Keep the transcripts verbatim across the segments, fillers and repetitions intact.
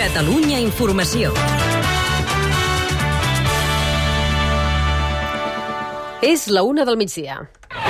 Catalunya Informació. És la una del migdia.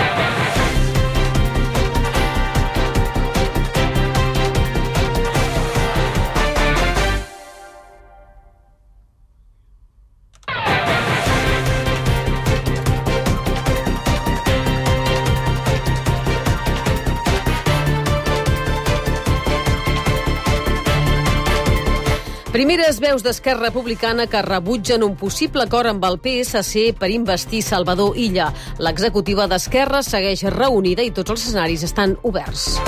Primeres veus d'Esquerra Republicana que rebutgen un possible acord amb el P S C per investir Salvador Illa. L'executiva d'Esquerra segueix reunida i tots els escenaris estan oberts.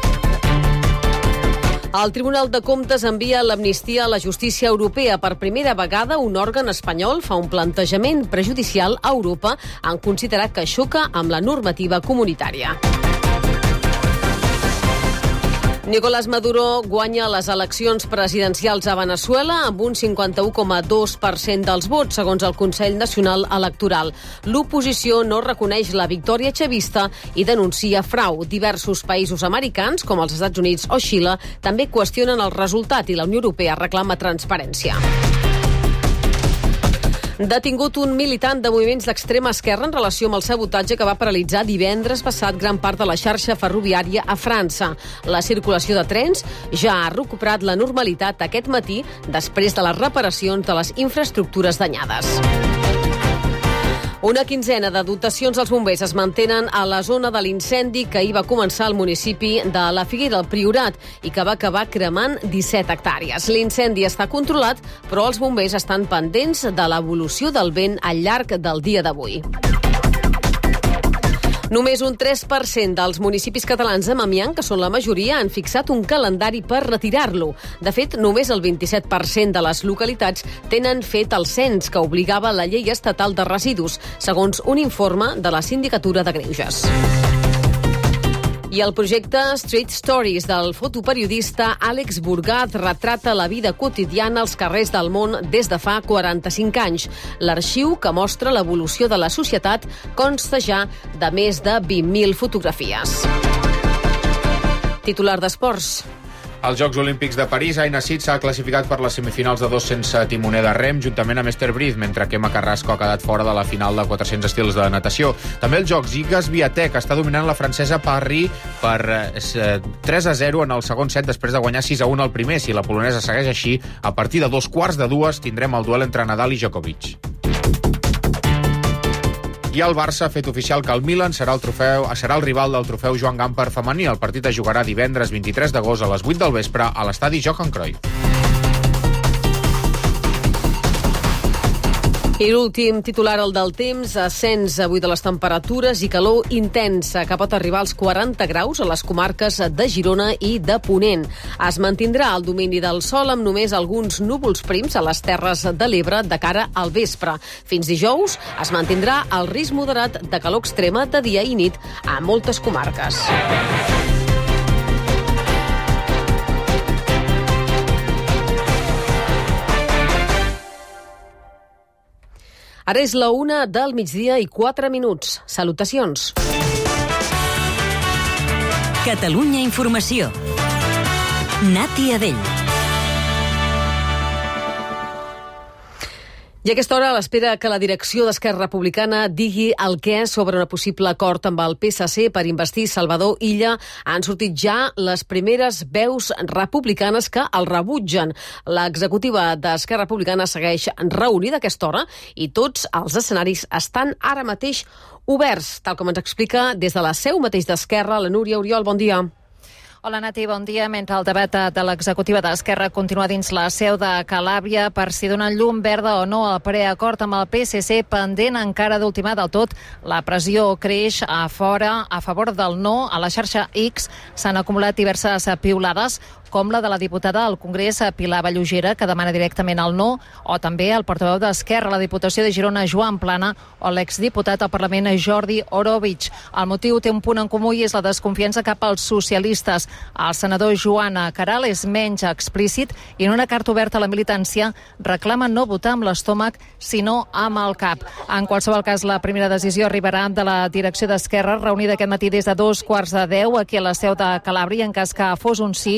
El Tribunal de Comptes envia l'amnistia a la justícia europea. Per primera vegada, un òrgan espanyol fa un plantejament prejudicial a Europa en considerar que xoca amb la normativa comunitària. Nicolás Maduro guanya les eleccions presidencials a Veneçuela amb un cinquanta-u coma dos per cent dels vots, segons el Consell Nacional Electoral. L'oposició no reconeix la victòria chavista i denuncia frau. Diversos països americans, com els Estats Units o Xile, també qüestionen el resultat i la Unió Europea reclama transparència. Detingut un militant de moviments d'extrema esquerra en relació amb el sabotatge que va paralitzar divendres passat gran part de la xarxa ferroviària a França. La circulació de trens ja ha recuperat la normalitat aquest matí després de les reparacions de les infraestructures danyades. Una quinzena de dotacions als bombers es mantenen a la zona de l'incendi que ahir va començar al municipi de la Figuera del Priorat i que va acabar cremant disset hectàrees. L'incendi està controlat, però els bombers estan pendents de l'evolució del vent al llarg del dia d'avui. Només un tres per cent dels municipis catalans amb amiant, que són la majoria, han fixat un calendari per retirar-lo. De fet, només el vint-i-set per cent de les localitats tenen fet el cens que obligava la llei estatal de residus, segons un informe de la Sindicatura de Greuges. I el projecte Street Stories del fotoperiodista Àlex Burgat retrata la vida quotidiana als carrers del món des de fa quaranta-cinc anys. L'arxiu, que mostra l'evolució de la societat, consta ja de més de vint mil fotografies. Titular d'esports. Als Jocs Olímpics de París, Aina Cid s'ha classificat per les semifinals de dos sense timoner de rem, juntament amb Esther Briz, mentre que Emma Carrasco ha quedat fora de la final de quatre-cents estils de natació. També als Jocs, Iga Swiatek està dominant la francesa Paris per tres a zero en el segon set, després de guanyar sis a un al primer. Si la polonesa segueix així, a partir de dos quarts de dues tindrem el duel entre Nadal i Djokovic. I el Barça ha fet oficial que el Milan serà el, trofeu, serà el rival del trofeu Joan Gamper femení. El partit es jugarà divendres vint-i-tres d'agost a les vuit del vespre a l'estadi Johan Cruyff. I l'últim titular, el del temps, ascens avui de les temperatures i calor intensa, que pot arribar als quaranta graus a les comarques de Girona i de Ponent. Es mantindrà el domini del sol amb només alguns núvols prims a les Terres de l'Ebre de cara al vespre. Fins dijous es mantindrà el risc moderat de calor extrema de dia i nit a moltes comarques. Ara és la una del migdia i quatre minuts. Salutacions. Catalunya Informació. Nati Adell. I a aquesta hora, a l'espera que la direcció d'Esquerra Republicana digui el què sobre un possible acord amb el P S C per investir Salvador Illa, han sortit ja les primeres veus republicanes que el rebutgen. L'executiva d'Esquerra Republicana segueix reunida a aquesta hora i tots els escenaris estan ara mateix oberts, tal com ens explica des de la seu mateix d'Esquerra, la Núria Oriol. Bon dia. Hola, Nati, bon dia. Mentre el debat de l'executiva d'Esquerra continua dins la seu de Calàbria per si donen llum verda o no al preacord amb el P S C, pendent encara d'ultimar del tot, la pressió creix a fora a favor del no. A la xarxa X s'han acumulat diverses piulades, com la de la diputada al Congrés, Pilar Vallugera, que demana directament el no, o també el portaveu d'Esquerra a la Diputació de Girona, Joan Plana, o l'exdiputat al Parlament, Jordi Orovic. El motiu té un punt en comú i és la desconfiança cap als socialistes. El senador Joan Caral és menys explícit i en una carta oberta a la militància reclama no votar amb l'estómac, sinó amb el cap. En qualsevol cas, la primera decisió arribarà de la direcció d'Esquerra, reunida aquest matí des de dos quarts de deu aquí a la seu de Calàbria. En cas que fos un sí, es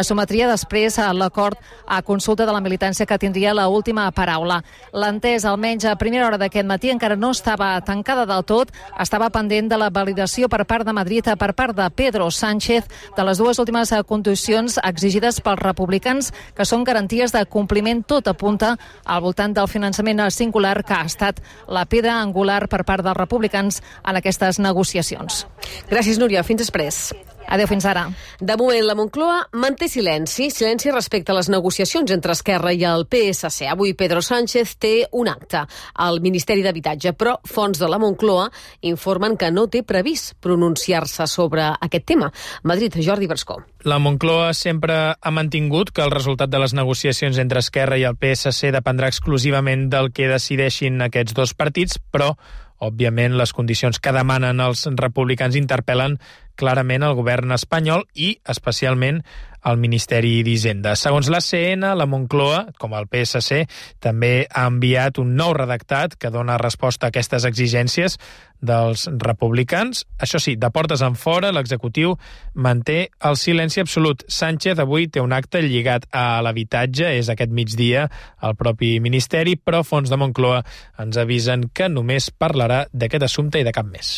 sotmetria després a l'acord a consulta de la militància que tindria la última paraula. L'entesa, almenys a primera hora d'aquest matí, encara no estava tancada del tot, estava pendent de la validació per part de Madrid, per part de Pedro Sánchez, de les dues últimes condicions exigides pels republicans, que són garanties de compliment. Tot apunta al voltant del finançament singular, que ha estat la pedra angular per part dels republicans en aquestes negociacions. Gràcies, Núria. Fins després. Adéu, fins ara. De moment, la Moncloa manté silenci, silenci respecte a les negociacions entre Esquerra i el P S C. Avui Pedro Sánchez té un acte al Ministeri d'Habitatge, però fons de la Moncloa informen que no té previst pronunciar-se sobre aquest tema. Madrid, Jordi Verscó. La Moncloa sempre ha mantingut que el resultat de les negociacions entre Esquerra i el P S C dependrà exclusivament del que decideixin aquests dos partits, però òbviament, les condicions que demanen els republicans interpel·len clarament el govern espanyol i, especialment, el Ministeri d'Hisenda. Segons l'A C N, la Moncloa, com el P S C, també ha enviat un nou redactat que dona resposta a aquestes exigències dels republicans. Això sí, de portes enfora, l'executiu manté el silenci absolut. Sánchez avui té un acte lligat a l'habitatge, és aquest migdia al propi Ministeri, però fons de Moncloa ens avisen que només parlarà d'aquest assumpte i de cap més.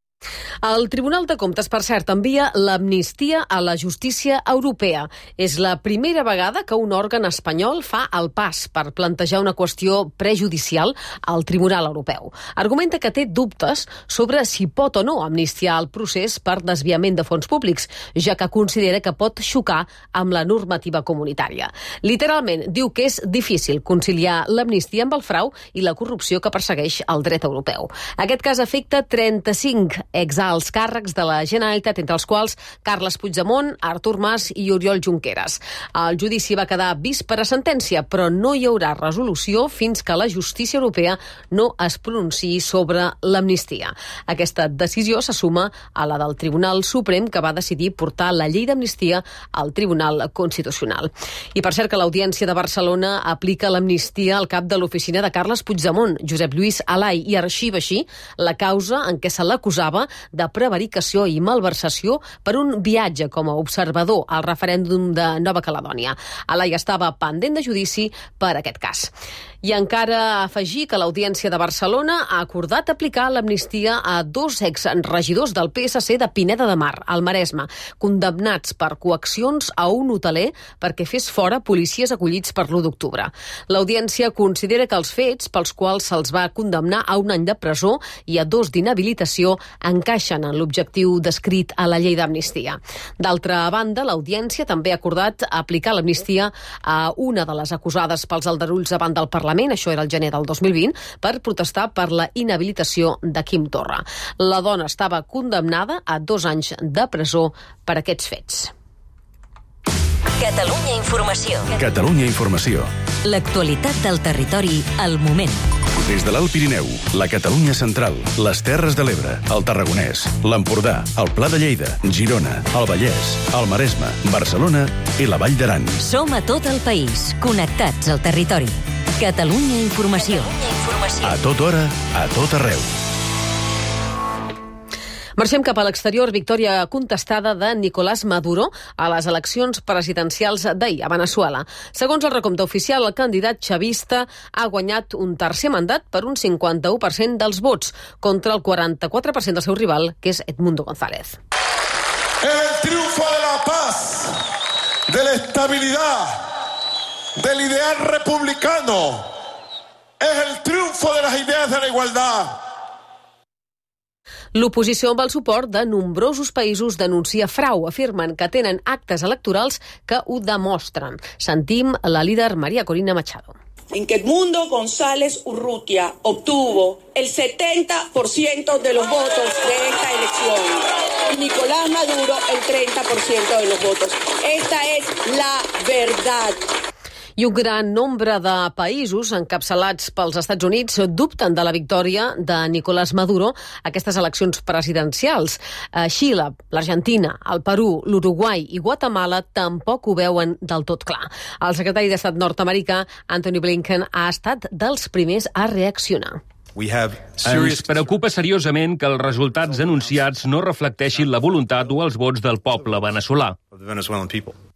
El Tribunal de Comptes, per cert, envia l'amnistia a la justícia europea. És la primera vegada que un òrgan espanyol fa el pas per plantejar una qüestió prejudicial al Tribunal Europeu. Argumenta que té dubtes sobre si pot o no amnistiar el procés per desviament de fons públics, ja que considera que pot xocar amb la normativa comunitària. Literalment, diu que és difícil conciliar l'amnistia amb el frau i la corrupció que persegueix el dret europeu. Aquest cas afecta trenta-cinc exalts càrrecs de la Generalitat, entre els quals Carles Puigdemont, Artur Mas i Oriol Junqueras. El judici va quedar vist per a sentència, però no hi haurà resolució fins que la justícia europea no es pronunciï sobre l'amnistia. Aquesta decisió se suma a la del Tribunal Suprem, que va decidir portar la llei d'amnistia al Tribunal Constitucional. I per cert que l'Audiència de Barcelona aplica l'amnistia al cap de l'oficina de Carles Puigdemont, Josep Lluís Alai, i arxiva així la causa en què se l'acusava de prevaricació i malversació per un viatge com a observador al referèndum de Nova Caledònia. Alai estava pendent de judici per aquest cas. I encara afegir que l'Audiència de Barcelona ha acordat aplicar l'amnistia a dos exregidors del P S C de Pineda de Mar, al Maresme, condemnats per coaccions a un hoteler perquè fes fora policies acollits per l'u d'octubre. L'Audiència considera que els fets pels quals se'ls va condemnar a un any de presó i a dos d'inhabilitació encaixen en l'objectiu descrit a la llei d'amnistia. D'altra banda, l'Audiència també ha acordat aplicar l'amnistia a una de les acusades pels aldarulls davant del Parlament, això era el gener del dos mil vint, per protestar per la inhabilitació de Quim Torra. La dona estava condemnada a dos anys de presó per aquests fets. Catalunya Informació. Catalunya Informació. L'actualitat del territori al moment. Des de l'Alt Pirineu, la Catalunya Central, les Terres de l'Ebre, el Tarragonès, l'Empordà, el Pla de Lleida, Girona, el Vallès, el Maresme, Barcelona i la Vall d'Aran. Som a tot el país, connectats al territori. Catalunya Informació. A tota hora, a tot arreu. Marxem cap a l'exterior. Victòria contestada de Nicolás Maduro a les eleccions presidencials d'ahir a Veneçuela. Segons el recompte oficial, el candidat chavista ha guanyat un tercer mandat per un cinquanta-u per cent dels vots, contra el quaranta-quatre per cent del seu rival, que és Edmundo González. El triunfo de la paz, de la estabilidad, del ideal republicano, es el triunfo de las ideas de la igualdad. L'oposició amb el suport de nombrosos països denuncia frau. Afirmen que tenen actes electorals que ho demostren. Sentim la líder María Corina Machado. En que Edmundo González Urrutia obtuvo el setenta por ciento de los votos de esta elección y Nicolás Maduro el treinta por ciento de los votos. Esta es la verdad. I un gran nombre de països encapçalats pels Estats Units dubten de la victòria de Nicolás Maduro a aquestes eleccions presidencials. Xile, l'Argentina, el Perú, l'Uruguai i Guatemala tampoc ho veuen del tot clar. El secretari d'Estat nord-americà, Antony Blinken, ha estat dels primers a reaccionar. Ens preocupa seriosament que els resultats anunciats no reflecteixin la voluntat o els vots del poble veneçolà.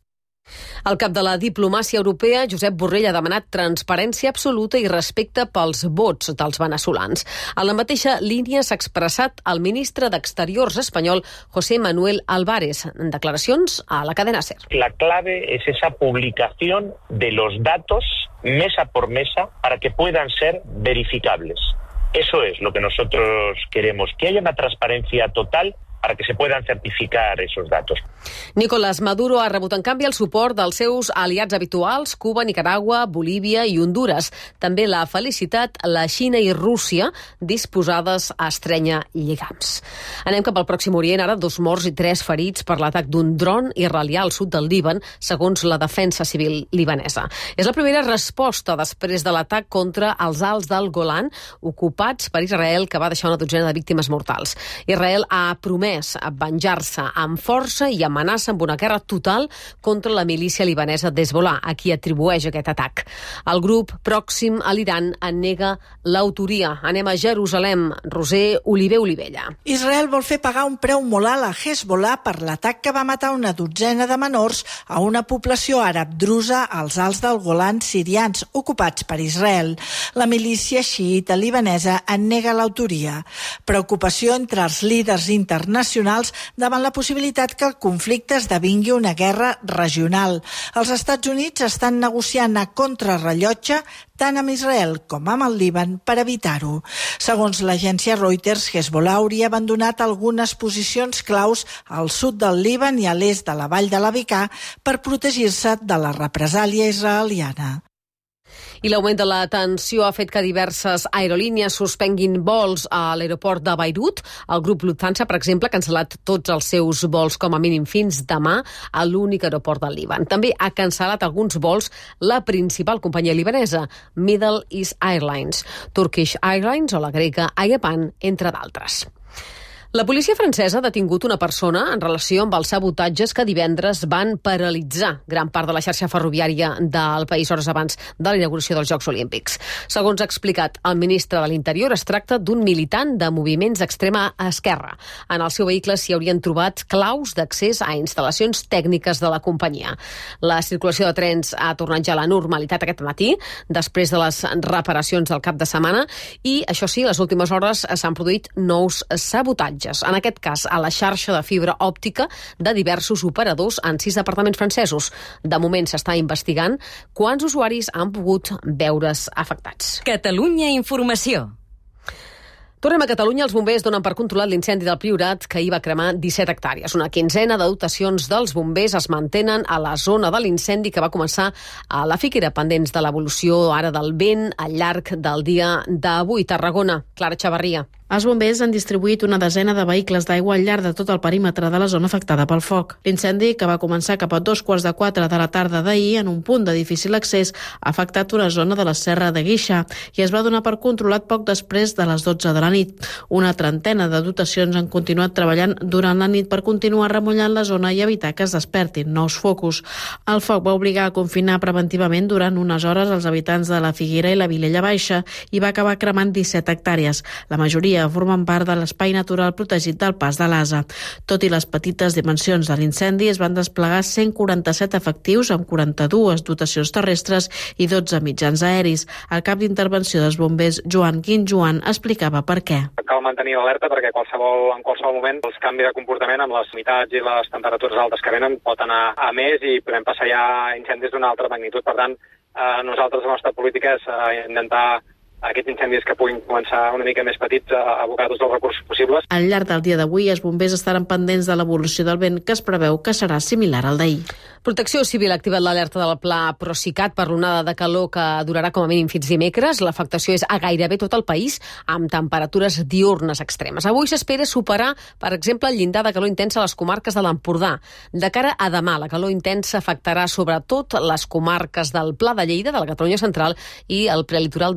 El cap de la diplomàcia europea, Josep Borrell, ha demanat transparència absoluta i respecte pels vots dels veneçolans. A la mateixa línia s'ha expressat el ministre d'Exteriors espanyol, José Manuel Álvarez, en declaracions a la cadena SER. La clave es esa publicación de los datos mesa por mesa para que puedan ser verificables. Eso es lo que nosotros queremos, que haya una transparencia total para que se puedan certificar esos datos. Nicolás Maduro ha rebut, en canvi, el suport dels seus aliats habituals, Cuba, Nicaragua, Bolívia i Hondures. També l'ha felicitat la Xina i Rússia, disposades a estrènyer lligams. Anem cap al Pròxim Orient, ara dos morts i tres ferits per l'atac d'un dron israelià al sud del Líban, segons la defensa civil libanesa. És la primera resposta després de l'atac contra els alts del Golan, ocupats per Israel, que va deixar una dotzena de víctimes mortals. Israel ha promès a venjar-se amb força i amenaça amb una guerra total contra la milícia libanesa d'Hezbollah, a qui atribueix aquest atac. El grup pròxim a l'Iran en nega l'autoria. Anem a Jerusalem. Roser Oliver Olivella. Israel vol fer pagar un preu molt alt a Hezbollah per l'atac que va matar una dotzena de menors a una població àrab drusa als alts del Golan sirians ocupats per Israel. La milícia xiïta libanesa en nega l'autoria. Preocupació entre els líders internacionals davant la possibilitat que el conflicte esdevingui una guerra regional. Els Estats Units estan negociant a contrarrellotge tant amb Israel com amb el Líban per evitar-ho. Segons l'agència Reuters, Hezbollah hauria abandonat algunes posicions claus al sud del Líban i a l'est de la vall de la Bekaa per protegir-se de la represàlia israeliana. I l'augment de la tensió ha fet que diverses aerolínies suspenguin vols a l'aeroport de Beirut. El grup Lufthansa, per exemple, ha cancel·lat tots els seus vols com a mínim fins demà a l'únic aeroport del Líban. També ha cancel·lat alguns vols la principal companyia libanesa, Middle East Airlines, Turkish Airlines o la grega Aegean, entre d'altres. La policia francesa ha detingut una persona en relació amb els sabotatges que divendres van paralitzar gran part de la xarxa ferroviària del país hores abans de la inauguració dels Jocs Olímpics. Segons ha explicat el ministre de l'Interior, es tracta d'un militant de moviments d'extrema esquerra. En el seu vehicle s'hi haurien trobat claus d'accés a instal·lacions tècniques de la companyia. La circulació de trens ha tornat ja a la normalitat aquest matí, després de les reparacions del cap de setmana, i, això sí, les últimes hores s'han produït nous sabotatges. En aquest cas, a la xarxa de fibra òptica de diversos operadors en sis departaments francesos. De moment s'està investigant quants usuaris han pogut veure's afectats. Catalunya Informació. Tornem a Catalunya. Els bombers donen per controlat l'incendi del Priorat, que hi va cremar disset hectàrees. Una quinzena de dotacions dels bombers es mantenen a la zona de l'incendi que va començar a la Figuera, pendents de l'evolució ara del vent al llarg del dia d'avui. Tarragona, Clara Xavarria. Els bombers han distribuït una desena de vehicles d'aigua al llarg de tot el perímetre de la zona afectada pel foc. L'incendi, que va començar cap a dos quarts de quatre de la tarda d'ahir en un punt de difícil accés, ha afectat una zona de la Serra de Guixa i es va donar per controlat poc després de les dotze de la nit. Una trentena de dotacions han continuat treballant durant la nit per continuar remullant la zona i evitar que es despertin nous focus. El foc va obligar a confinar preventivament durant unes hores els habitants de la Figuera i la Vilella Baixa i va acabar cremant disset hectàrees. La majoria formen part de l'espai natural protegit del Pas de l'Asa. Tot i les petites dimensions de l'incendi, es van desplegar cent quaranta-set efectius amb quaranta-dues dotacions terrestres i dotze mitjans aeris. El cap d'intervenció dels bombers, Joan Guinjoan, explicava per què. Cal mantenir l'alerta perquè qualsevol, en qualsevol moment el canvi de comportament amb les humitats i les temperatures altes que venen pot anar a més i podem passar ja a incendis d'una altra magnitud. Per tant, eh, nosaltres, la nostra política és eh, intentar aquests incendis que puguin començar una mica més petits a abocar tots els recursos possibles. Al llarg del dia d'avui, els bombers estaran pendents de l'evolució del vent, que es preveu que serà similar al d'ahir. Protecció Civil ha activat l'alerta del pla Procicat per l'onada de calor que durarà com a mínim fins dimecres. L'afectació és a gairebé tot el país, amb temperatures diurnes extremes. Avui s'espera superar, per exemple, el llindar de calor intensa a les comarques de l'Empordà. De cara a demà, la calor intensa afectarà sobretot les comarques del Pla de Lleida, de la Catalunya Central i el prelitoral de Barcelona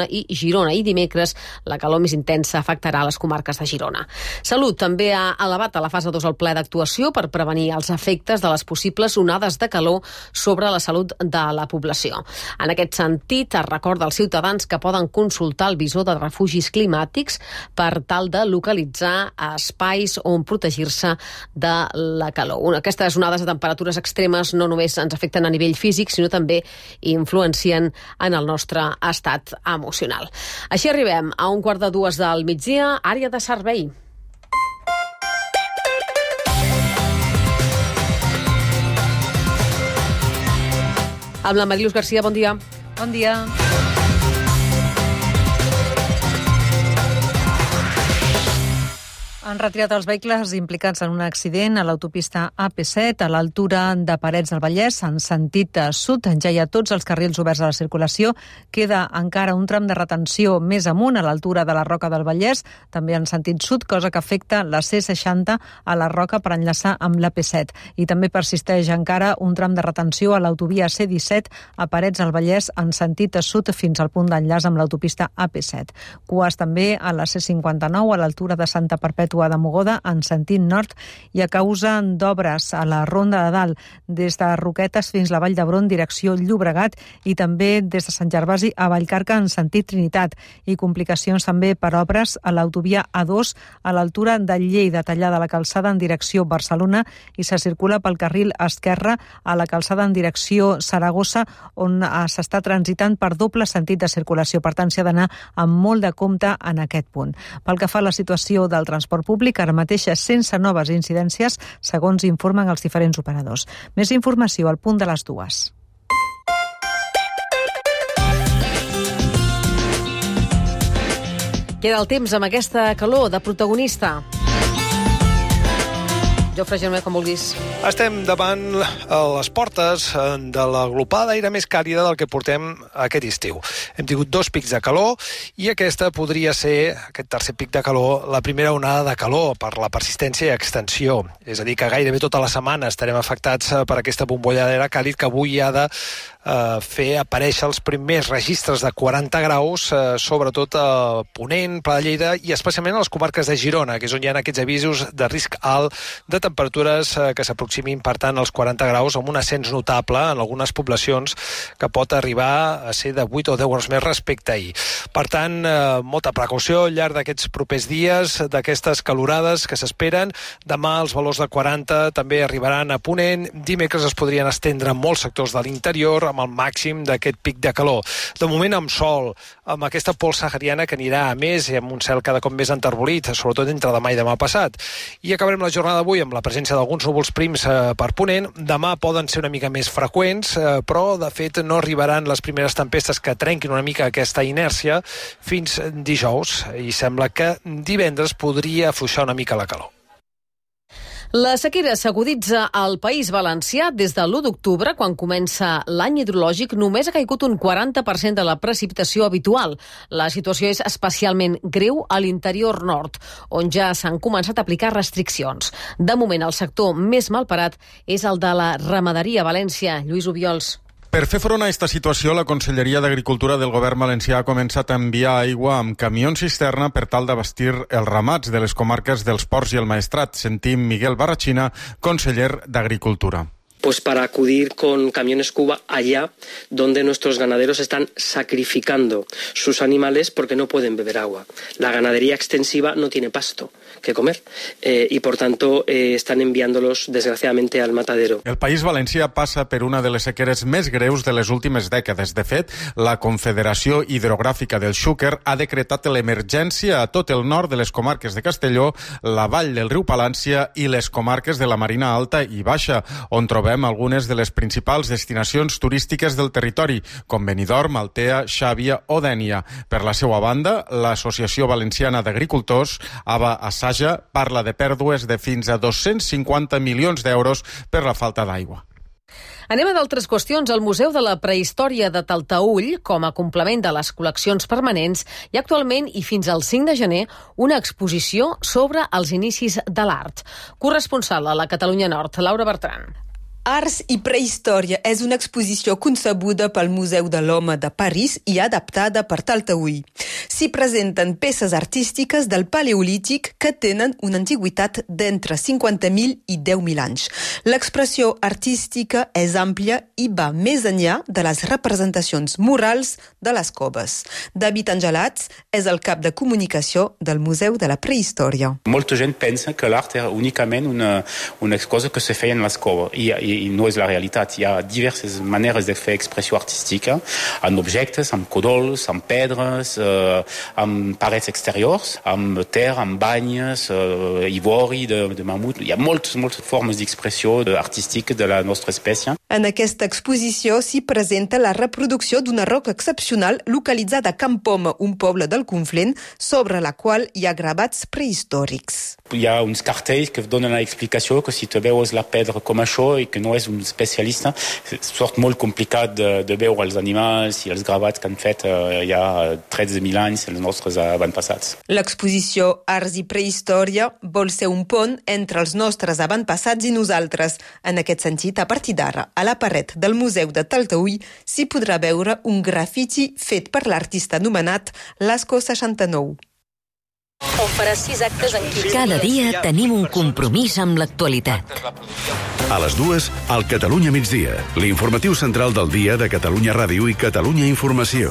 Barcelona i Girona. I dimecres la calor més intensa afectarà les comarques de Girona. Salut també ha elevat a la fase dos el ple d'actuació per prevenir els efectes de les possibles onades de calor sobre la salut de la població. En aquest sentit, es recorda als ciutadans que poden consultar el visor de refugis climàtics per tal de localitzar espais on protegir-se de la calor. Aquestes onades de temperatures extremes no només ens afecten a nivell físic, sinó també influencien en el nostre estat emocional. Així arribem a un quart de dues del migdia, àrea de servei. Amb la Mariluz Garcia, bon dia. Bon dia. Han retirat els vehicles implicats en un accident a l'autopista A P set a l'altura de Parets del Vallès, en sentit sud. Ja hi ha tots els carrils oberts a la circulació. Queda encara un tram de retenció més amunt, a l'altura de la Roca del Vallès, també en sentit sud, cosa que afecta la C seixanta a la Roca per enllaçar amb l'A P set. I també persisteix encara un tram de retenció a l'autovia C disset a Parets del Vallès, en sentit sud, fins al punt d'enllaç amb l'autopista A P set. Cues també a la C cinquanta-nou, a l'altura de Santa Perpètua de Mogoda, en sentit nord, i a causa d'obres a la Ronda de Dalt, des de Roquetes fins la Vall d'Hebron, direcció Llobregat, i també des de Sant Gervasi a Vallcarca, en sentit Trinitat, i complicacions també per obres a l'autovia A dos, a l'altura de Lleida, tallada la calçada en direcció Barcelona, i se circula pel carril esquerre a la calçada en direcció Saragossa, on s'està transitant per doble sentit de circulació. Per tant, s'ha d'anar amb molt de compte en aquest punt. Pel que fa a la situació del transport públic, ara mateix sense noves incidències, segons informen els diferents operadors. Més informació al punt de les dues. Queda el temps amb aquesta calor de protagonista. Jofre Germà, com vulguis. Estem davant a les portes de la glopada aire més càlida del que portem aquest estiu. Hem tingut dos pics de calor i aquesta podria ser, aquest tercer pic de calor, la primera onada de calor per la persistència i extensió. És a dir, que gairebé tota la setmana estarem afectats per aquesta bombolla d'aire càlid que avui ha de eh, fer aparèixer els primers registres de quaranta graus, eh, sobretot a Ponent, Pla de Lleida i especialment a les comarques de Girona, que és on hi ha aquests avisos de risc alt de temperatures eh, que s'aproximin, per tant, als quaranta graus, amb un ascens notable en algunes poblacions que pot arribar a ser de vuit o deu graus més respecte a ahir. Per tant, eh, molta precaució al llarg d'aquests propers dies, d'aquestes calorades que s'esperen. Demà els valors de quaranta també arribaran a Ponent. Dimecres es podrien estendre en molts sectors de l'interior amb el màxim d'aquest pic de calor. De moment amb sol, amb aquesta pols sahariana que anirà a més i amb un cel cada cop més enterbolit, sobretot entre demà i demà passat. I acabarem la jornada d'avui amb la presència d'alguns núvols prims eh, per Ponent. Demà poden ser una mica més freqüents, eh, però de fet no arribaran les primeres tempestes que trenquin una mica aquesta inèrcia fins dijous, i sembla que divendres podria afluixar una mica la calor. La sequera s'aguditza al País Valencià des de l'u d'octubre, quan comença l'any hidrològic. Només ha caigut un quaranta per cent de la precipitació habitual. La situació és especialment greu a l'interior nord, on ja s'han començat a aplicar restriccions. De moment, el sector més malparat és el de la ramaderia a València. Lluís Obiols. Per fer front a aquesta situació, la Conselleria d'Agricultura del Govern valencià ha començat a enviar aigua amb camions cisterna per tal d'abastir els ramats de les comarques dels Ports i el Maestrat. Sentim Miguel Barrachina, conseller d'Agricultura. Pues para acudir con camiones Cuba allá donde nuestros ganaderos están sacrificando sus animales porque no pueden beber agua. La ganadería extensiva no tiene pasto que comer eh, y por tanto eh, están enviándolos desgraciadamente al matadero. El País Valencià passa per una de les sequeres més greus de les últimes dècades. De fet, la Confederació Hidrogràfica del Xúquer ha decretat l'emergència a tot el nord de les comarques de Castelló, la vall del riu Palància i les comarques de la Marina Alta i Baixa, on trobem algunes de les principals destinacions turístiques del territori, com Benidorm, Altea, Xàbia o Dénia. Per la seva banda, l'Associació Valenciana d'Agricultors, A B A Assaja, parla de pèrdues de fins a dos-cents cinquanta milions d'euros per la falta d'aigua. Anem a d'altres qüestions. Al Museu de la Prehistòria de Talteüll, com a complement de les col·leccions permanents, hi ha actualment i fins al cinc de gener una exposició sobre els inicis de l'art. Corresponsal a la Catalunya Nord, Laura Bertran. Arts i prehistòria és una exposició concebuda pel Museu de l'Home de París i adaptada per Talteüll. S'hi presenten peces artístiques del Paleolític que tenen una antiguitat d'entre cinquanta mil i deu mil anys. L'expressió artística és àmplia i va més enllà de les representacions murals de les coves. David Angelats és el cap de comunicació del Museu de la Prehistòria. Molta gent pensa que l'art és únicament una, una cosa que se feia en les coves i, i i no és la realitat. Hi ha diverses maneres de fer expressió artística amb objectes, amb codols, amb pedres, eh, amb parets exteriors, amb terra, amb banyes, eh, ivori de, de mamut. Hi ha moltes, moltes formes d'expressió artística de la nostra espècie. En aquesta exposició s'hi presenta la reproducció d'una roca excepcional localitzada a Camp Poma, un poble del Conflent, sobre la qual hi ha gravats prehistòrics. Hi ha uns cartells que donen l'explicació que si te veus la pedra com això i que no és un especialista, sort molt complicat de, de veure els animals i els gravats que han fet eh, hi ha tretze mil anys els nostres avantpassats. L'exposició Arts i Prehistòria vol ser un pont entre els nostres avantpassats i nosaltres. En aquest sentit, a partir d'ara, a la paret del Museu de Talteüll s'hi podrà veure un grafiti fet per l'artista anomenat Lasco seixanta-nou. On farà sis actes en quinze Cada dia tenim un compromís amb l'actualitat. A les dues, al Catalunya migdia, l'informatiu central del dia de Catalunya Ràdio i Catalunya Informació.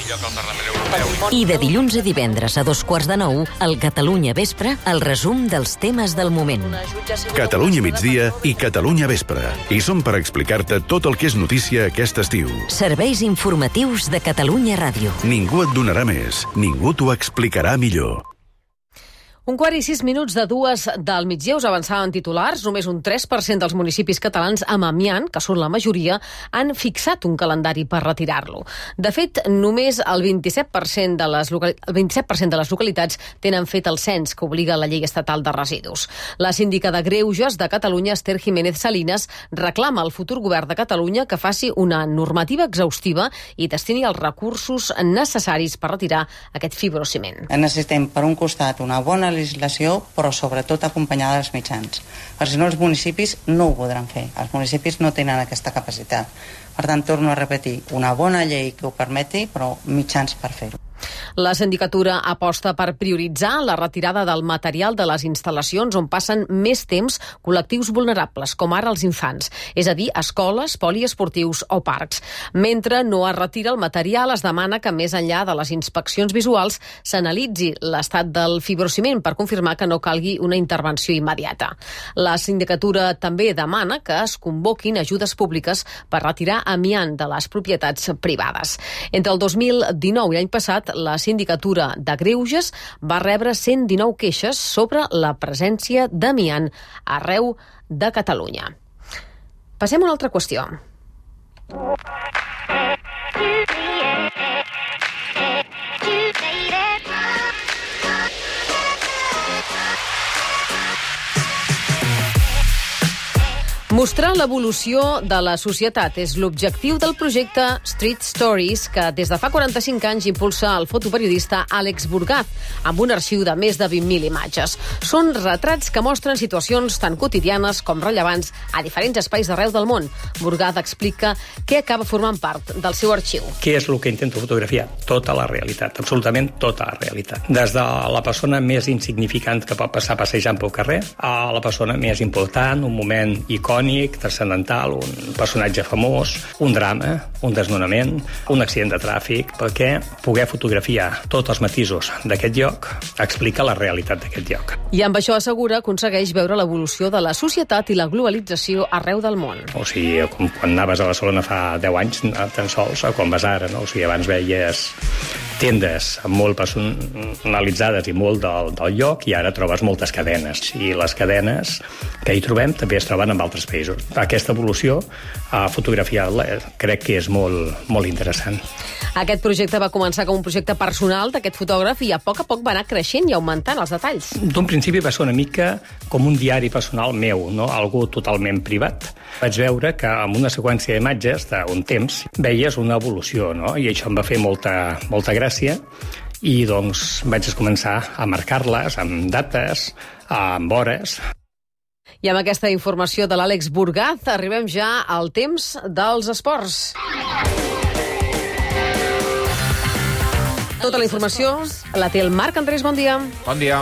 I de dilluns a divendres a dos quarts de nou, al Catalunya Vespre, el resum dels temes del moment. Catalunya migdia i Catalunya Vespre. I som per explicar-te tot el que és notícia aquest estiu. Serveis informatius de Catalunya Ràdio. Ningú et donarà més, ningú t'ho explicarà millor. Un quart i sis minuts de dues del migdia us avançaven titulars. Només un tres per cent dels municipis catalans amb amiant, que són la majoria, han fixat un calendari per retirar-lo. De fet, només el vint-i-set per cent de les, local... el vint-i-set per cent de les localitats tenen fet el cens que obliga la llei estatal de residus. La síndica de Greuges de Catalunya, Esther Jiménez Salinas, reclama al futur govern de Catalunya que faci una normativa exhaustiva i destini els recursos necessaris per retirar aquest fibrociment. Necessitem, per un costat, una bona legislació, però sobretot acompanyada dels mitjans. Per si no, els municipis no ho podran fer. Els municipis no tenen aquesta capacitat. Per tant, torno a repetir, una bona llei que ho permeti, però mitjans per fer-ho. La sindicatura aposta per prioritzar la retirada del material de les instal·lacions on passen més temps col·lectius vulnerables, com ara els infants, és a dir, escoles, poliesportius o parcs. Mentre no es retira el material, es demana que més enllà de les inspeccions visuals s'analitzi l'estat del fibrociment per confirmar que no calgui una intervenció immediata. La sindicatura també demana que es convoquin ajudes públiques per retirar amiant de les propietats privades. Entre el dos mil dinou i l'any passat, la sindicatura de Greuges va rebre cent dinou queixes sobre la presència d'amiant arreu de Catalunya. Passem a una altra qüestió. Mostrar l'evolució de la societat és l'objectiu del projecte Street Stories, que des de fa quaranta-cinc anys impulsa el fotoperiodista Àlex Burgaz, amb un arxiu de més de vint mil imatges. Són retrats que mostren situacions tan quotidianes com rellevants a diferents espais d'arreu del món. Burgaz explica què acaba formant part del seu arxiu. Què és el que intento fotografiar? Tota la realitat, absolutament tota la realitat. Des de la persona més insignificant que pot passar passejant pel carrer a la persona més important, un moment icònic, transcendental, un personatge famós, un drama, un desnonament, un accident de tràfic, perquè poder fotografiar tots els matisos d'aquest lloc explica la realitat d'aquest lloc. I amb això assegura aconsegueix veure l'evolució de la societat i la globalització arreu del món. O sigui, com quan anaves a Barcelona fa deu anys, tan sols, o quan vas ara, no? O sigui, abans veies tendes molt personalitzades i molt del, del lloc, i ara trobes moltes cadenes. I les cadenes que hi trobem també es troben en altres països. Aquesta evolució, a fotografiar-la, crec que és molt, molt interessant. Aquest projecte va començar com un projecte personal d'aquest fotògraf i a poc a poc va anar creixent i augmentant els detalls. D'un principi va ser una mica com un diari personal meu, no? Algo totalment privat. Vaig veure que amb una seqüència d'imatges d'un temps veies una evolució, no? I això em va fer molta, molta gràcia, i doncs vaig començar a marcar-les amb dates, amb hores. I amb aquesta informació de l'Àlex Burgaz arribem ja al temps dels esports. Tota la informació la té el Marc Andrés, bon dia. Bon dia.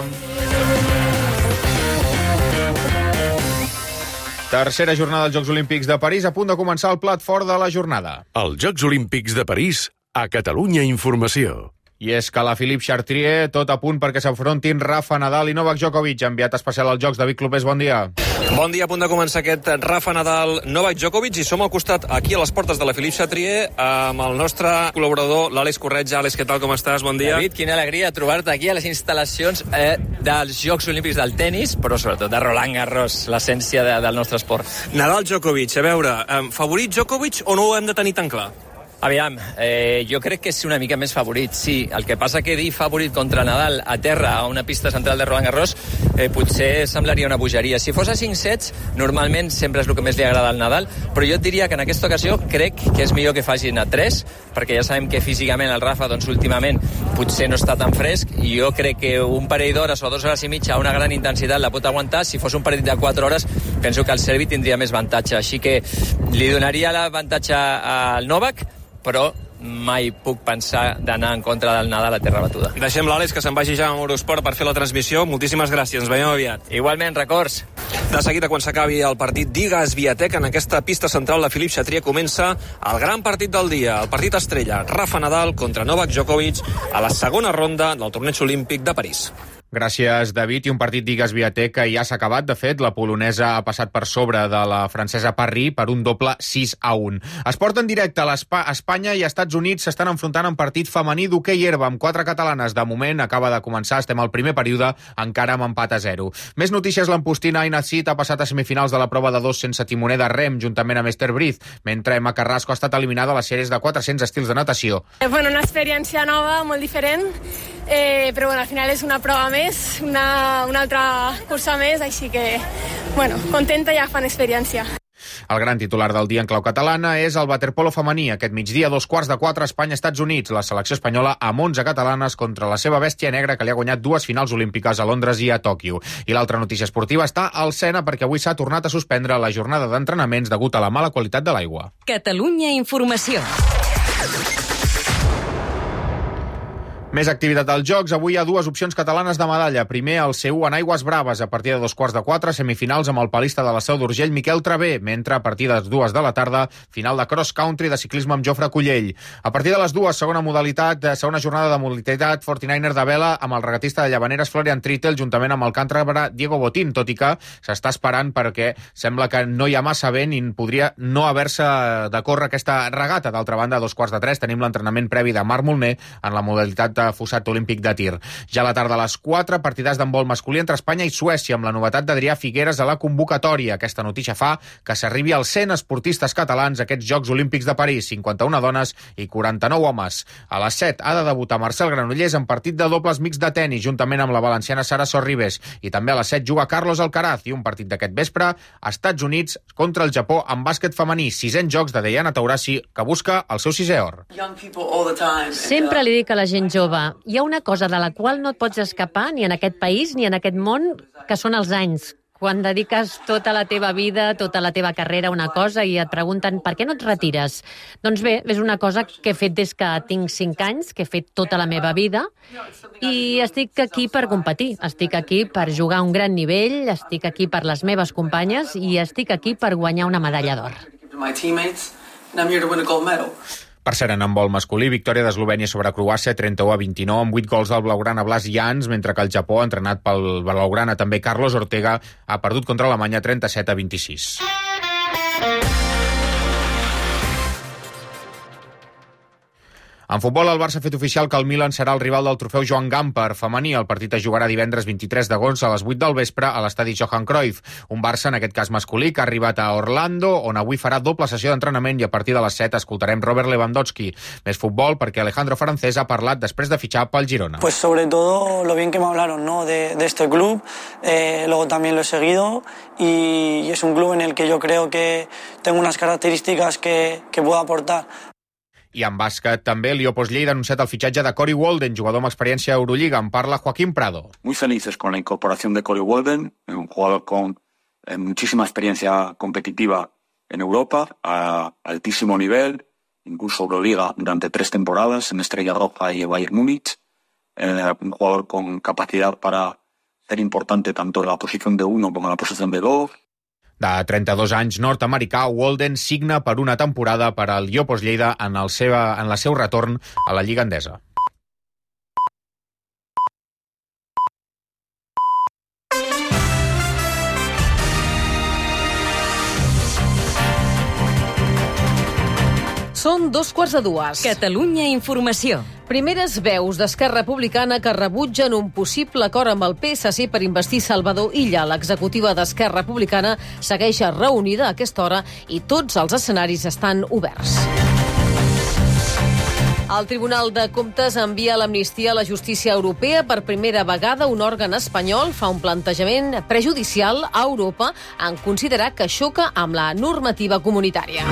Tercera jornada dels Jocs Olímpics de París, a punt de començar el plat fort de la jornada. Els Jocs Olímpics de París, a Catalunya Informació. I és que la Philippe Chartrier, tot a punt perquè s'enfrontin Rafa Nadal i Novak Djokovic. Enviat especial als Jocs, David Clopés, bon dia. Bon dia, a punt de començar aquest Rafa Nadal, Novak Djokovic, i som al costat, aquí a les portes de la Philippe Chartrier, amb el nostre col·laborador, l'Àlex Corretja. Àlex, què tal, com estàs? Bon dia. David, quina alegria trobar-te aquí a les instal·lacions eh, dels Jocs Olímpics del tennis, però sobretot de Roland Garros, l'essència de, del nostre esport. Nadal Djokovic, a veure, eh, favorit Djokovic o no ho hem de tenir tan clar? Aviam, eh, jo crec que és una mica més favorit, sí. El que passa que dir favorit contra Nadal a terra, a una pista central de Roland Garros, eh, potser semblaria una bogeria. Si fos a cinc sets, normalment sempre és el que més li agrada al Nadal, però jo et diria que en aquesta ocasió crec que és millor que facin a tres, perquè ja sabem que físicament el Rafa, doncs últimament, potser no està tan fresc, i jo crec que un parell d'hores o dues hores i mitja a una gran intensitat la pot aguantar. Si fos un partit de quatre hores, penso que el serbi tindria més avantatge. Així que li donaria l'avantatge al Novak, però mai puc pensar d'anar en contra del Nadal a terra batuda. Deixem l'Àlex que se'n vagi ja a Eurosport per fer la transmissió. Moltíssimes gràcies, ens veiem aviat. Igualment, records. De seguida, quan s'acabi el partit Digas-Viatek, en aquesta pista central, la Philippe Chartrier comença el gran partit del dia, el partit estrella, Rafa Nadal contra Novak Djokovic a la segona ronda del torneig olímpic de París. Gràcies, David. I un partit Digas-Viatek que ja s'ha acabat. De fet, la polonesa ha passat per sobre de la francesa Parry per un doble sis a un. Esport en directe. Espanya i Estats Units s'estan enfrontant en partit femení d'hoquei herba amb quatre catalanes. De moment, acaba de començar. Estem al primer període, encara amb empat a zero. Més notícies. L'empostina Aina Cid ha passat a semifinals de la prova de dos sense timoner de rem, juntament amb Esther Briz, mentre Emma Carrasco ha estat eliminada a les sèries de quatre-cents estils de natació. Eh, bueno, una experiència nova, molt diferent, eh, però bueno, al final és una prova més, una, una altra cursa més, així que, bueno, contenta i agafant experiència. El gran titular del dia en clau catalana és el waterpolo femení. Aquest migdia, dos quarts de quatre, Espanya-Estats Units. La selecció espanyola amb onze catalanes contra la seva bèstia negra, que li ha guanyat dues finals olímpiques a Londres i a Tòquio. I l'altra notícia esportiva està al Sena, perquè avui s'ha tornat a suspendre la jornada d'entrenaments degut a la mala qualitat de l'aigua. Catalunya Informació. Més activitat als Jocs. Avui hi ha dues opcions catalanes de medalla. Primer, el C u en aigües braves, a partir de dos quarts de quatre, semifinals amb el palista de la Seu d'Urgell, Miquel Travé, mentre a partir de les dues de la tarda, final de cross-country de ciclisme amb Jofre Cullell. A partir de les dues, segona modalitat, segona jornada de modalitat quaranta-niner de vela amb el regatista de Llavaneres Florian Trittel, juntament amb el càntabre Diego Botín, tot i que s'està esperant perquè sembla que no hi ha massa vent i podria no haver-se de córrer aquesta regata. D'altra banda, a dos quarts de tres, tenim l'entrenament previ de Marc Molner en la modalitat de fossat olímpic de tir. Ja a la tarda a les quatre, partidars d'handbol masculí entre Espanya i Suècia, amb la novetat d'Adrià Figueres a la convocatòria. Aquesta notícia fa que s'arribi als cent esportistes catalans a aquests Jocs Olímpics de París, cinquanta-una dones i quaranta-nou homes. A les set ha de debutar Marcel Granollers en partit de dobles mix de tenis, juntament amb la valenciana Sara Sorribes. I també a les set juga Carlos Alcaraz, i un partit d'aquest vespre, Estats Units contra el Japó en bàsquet femení, sisens Jocs de Diana Taurasi, que busca el seu sisè or. Sempre li dic a la gent jove, hi ha una cosa de la qual no et pots escapar ni en aquest país ni en aquest món, que són els anys. Quan dediques tota la teva vida, tota la teva carrera a una cosa i et pregunten per què no et retires? Doncs bé, és una cosa que he fet des que tinc cinc anys, que he fet tota la meva vida, i estic aquí per competir, estic aquí per jugar a un gran nivell, estic aquí per les meves companyes i estic aquí per guanyar una medalla d'or. Per cert, en handbol masculí, victòria d'Eslovènia sobre Croàcia, trenta-u a vint-i-nou, amb vuit gols del blaugrana Blas Jans, mentre que el Japó, entrenat pel blaugrana també Carlos Ortega, ha perdut contra Alemanya trenta-set a vint-i-sis. En futbol, el Barça ha fet oficial que el Milan serà el rival del trofeu Joan Gamper femení. El partit es jugarà divendres vint-i-tres d'agost a les vuit del vespre a l'estadi Johan Cruyff. Un Barça, en aquest cas masculí, que ha arribat a Orlando, on avui farà doble sessió d'entrenament, i a partir de les set escoltarem Robert Lewandowski. Més futbol, perquè Alejandro Francés ha parlat després de fitxar pel Girona. Pues sobre todo lo bien que me hablaron, ¿no? de, de este club, eh, luego también lo he seguido y, y es un club en el que yo creo que tengo unas características que, que puedo aportar. I en bàsquet també, l'Iopos Lleida ha anunciat el fitxatge de Corey Walden, jugador amb experiència a Eurolliga. En parla Joaquín Prado. Muy felices con la incorporación de Corey Walden, un jugador con eh, muchísima experiencia competitiva en Europa, a altísimo nivel, incluso Euroliga durante tres temporadas en Estrella Roja y Bayern Múnich, eh, un jugador con capacidad para ser importante tanto en la posición de uno como en la posición de dos. De trenta-dos anys, nord-americà, Walden signa per una temporada per al Iopos Lleida en el seva, en el seu retorn a la Lliga Endesa. Són dos quarts de dues. Catalunya Informació. Primeres veus d'Esquerra Republicana que rebutgen un possible acord amb el P S C per investir Salvador Illa. L'executiva d'Esquerra Republicana segueix reunida a aquesta hora i tots els escenaris estan oberts. El Tribunal de Comptes envia l'amnistia a la justícia europea. Per primera vegada, un òrgan espanyol fa un plantejament prejudicial a Europa en considerar que xoca amb la normativa comunitària.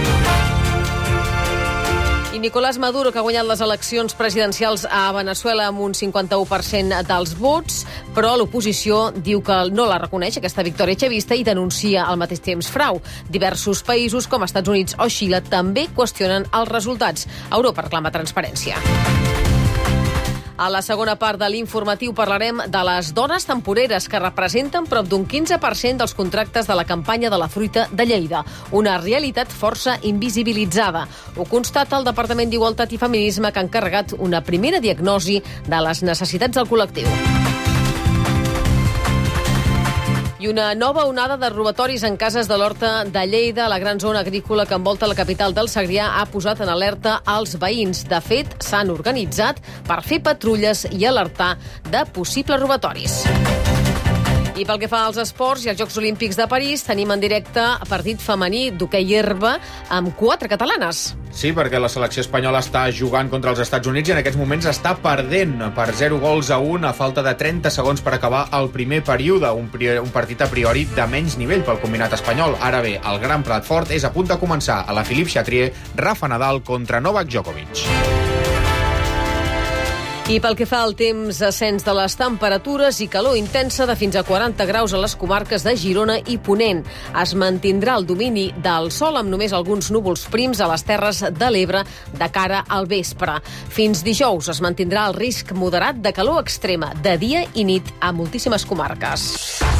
I Nicolás Maduro, que ha guanyat les eleccions presidencials a Venezuela amb un cinquanta-u per cent dels vots, però l'oposició diu que no la reconeix, aquesta victòria chavista, i denuncia al mateix temps frau. Diversos països, com Estats Units o Xile, també qüestionen els resultats. Europa reclama transparència. A la segona part de l'informatiu parlarem de les dones temporeres, que representen prop d'un quinze per cent dels contractes de la campanya de la fruita de Lleida. Una realitat força invisibilitzada. Ho constata el Departament d'Igualtat i Feminisme, que ha encarregat una primera diagnosi de les necessitats del col·lectiu. I una nova onada de robatoris en cases de l'Horta de Lleida, la gran zona agrícola que envolta la capital del Segrià, ha posat en alerta als veïns. De fet, s'han organitzat per fer patrulles i alertar de possibles robatoris. I pel que fa als esports i als Jocs Olímpics de París, tenim en directe partit femení d'hoquei herba amb quatre catalanes. Sí, perquè la selecció espanyola està jugant contra els Estats Units i en aquests moments està perdent per zero gols a un a falta de trenta segons per acabar el primer període. Un, un partit a priori de menys nivell pel combinat espanyol. Ara bé, el gran plat fort és a punt de començar a la Philippe Chatrier, Rafa Nadal contra Novak Djokovic. I pel que fa al temps, ascens de les temperatures i calor intensa de fins a quaranta graus a les comarques de Girona i Ponent. Es mantindrà el domini del sol amb només alguns núvols prims a les Terres de l'Ebre de cara al vespre. Fins dijous es mantindrà el risc moderat de calor extrema de dia i nit a moltíssimes comarques.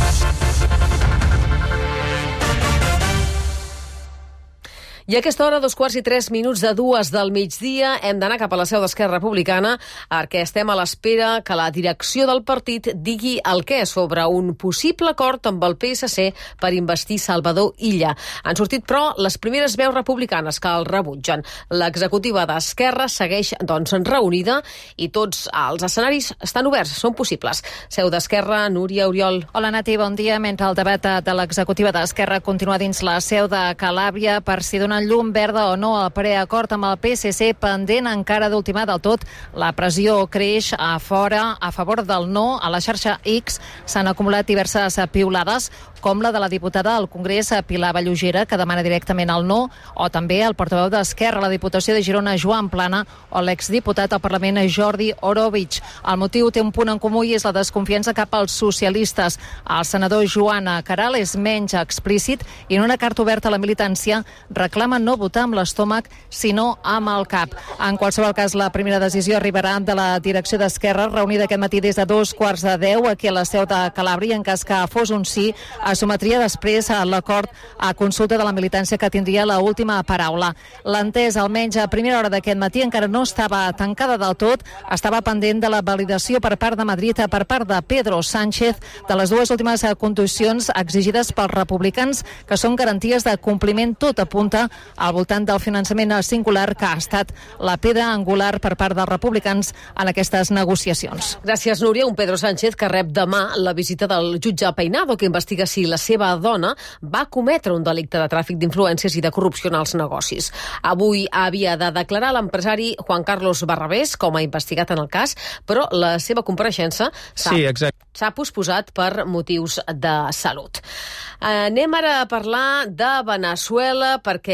I a aquesta hora, dos quarts i tres minuts de dues del migdia, hem d'anar cap a la seu d'Esquerra Republicana perquè estem a l'espera que la direcció del partit digui el què sobre un possible acord amb el P S C per investir Salvador Illa. Han sortit, però, les primeres veus republicanes que el rebutgen. L'executiva d'Esquerra segueix, doncs, reunida i tots els escenaris estan oberts, són possibles. Seu d'Esquerra, Núria Oriol. Hola, Nati, bon dia. Mentre el debat de l'executiva d'Esquerra continua dins la seu de Calàbria per si donen llum verda o no al preacord amb el P S C, pendent encara d'ultimar del tot, la pressió creix a fora a favor del no. A la xarxa X s'han acumulat diverses piulades, com la de la diputada al Congrés, Pilar Vallugera, que demana directament el no, o també el portaveu d'Esquerra a la Diputació de Girona, Joan Plana, o l'exdiputat al Parlament, Jordi Orovich. El motiu té un punt en comú i és la desconfiança cap als socialistes. El senador Joan Caral és menys explícit i en una carta oberta a la militància reclama no votar amb l'estómac, sinó amb el cap. En qualsevol cas, la primera decisió arribarà de la direcció d'Esquerra, reunida aquest matí des de dos quarts de deu aquí a la seu de Calàbria. En cas que fos un sí, es sometria després a l'acord a consulta de la militància, que tindria la última paraula. L'entesa, almenys a primera hora d'aquest matí, encara no estava tancada del tot, estava pendent de la validació per part de Madrid, per part de Pedro Sánchez, de les dues últimes condicions exigides pels republicans, que són garanties de compliment. Tot apunta al voltant del finançament singular, que ha estat la pedra angular per part dels republicans en aquestes negociacions. Gràcies, Núria. Un Pedro Sánchez que rep demà la visita del jutge Peinado, que investiga si la seva dona va cometre un delicte de tràfic d'influències i de corrupció en els negocis. Avui havia de declarar l'empresari Juan Carlos Barrabés com a investigat en el cas, però la seva compareixença s'ha sí, s'ha posposat per motius de salut. Anem ara a parlar de Venezuela, perquè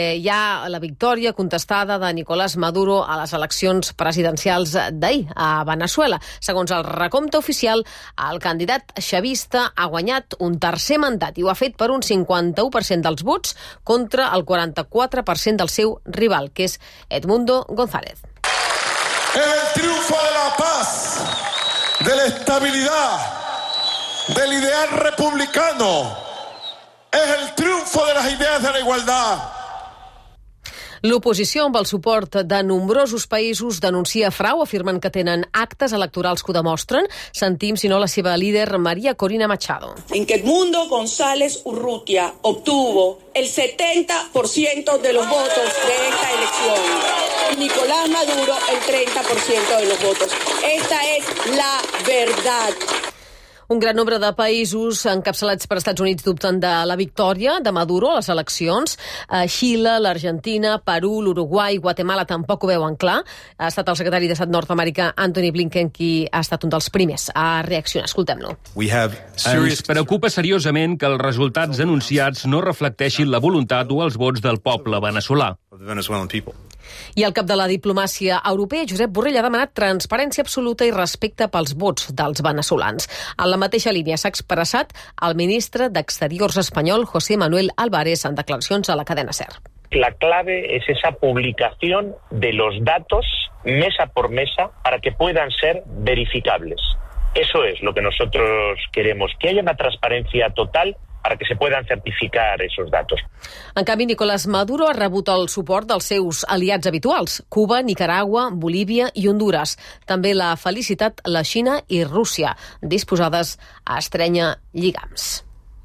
perquè hi ha la victòria contestada de Nicolás Maduro a les eleccions presidencials d'ahir a Veneçuela. Segons el recompte oficial, el candidat xavista ha guanyat un tercer mandat i ho ha fet per un cinquanta-u per cent dels vots contra el quaranta-quatre per cent del seu rival, que és Edmundo González. El triunfo de la paz, de la estabilidad, del ideal republicano. Es el triunfo de las ideas de la igualdad. L'oposició, amb el suport de nombrosos països, denuncia frau, afirmen que tenen actes electorals que ho demostren. Sentim, si no, la seva líder, María Corina Machado. En que Edmundo González Urrutia obtuvo el setenta por ciento de los votos de esta elección y Nicolás Maduro el treinta por ciento de los votos. Esta es la verdad. Un gran nombre de països encapçalats per Estats Units dubten de la victòria de Maduro a les eleccions. Xile, l'Argentina, Perú, l'Uruguai, Guatemala tampoc ho veuen clar. Ha estat el secretari d'Estat nord-americà Antony Blinken qui ha estat un dels primers a reaccionar. Escoltem-lo. Ens preocupa seriosament que els resultats anunciats no reflecteixin la voluntat o els vots del poble veneçolà. I el cap de la diplomàcia europea, Josep Borrell, ha demanat transparència absoluta i respecte pels vots dels veneçolans. En la mateixa línia s'ha expressat el ministre d'Exteriors espanyol, José Manuel Álvarez, en declaracions a la cadena SER. La clave es esa publicación de los datos mesa por mesa para que puedan ser verificables. Eso es lo que nosotros queremos, que haya una transparencia total para que se puedan certificar esos datos. En canvi, Nicolás Maduro ha rebut el suport dels seus aliats habituals, Cuba, Nicaragua, Bolívia i Honduras. També l'ha felicitat la Xina i Rússia, disposades a estrènyer lligams.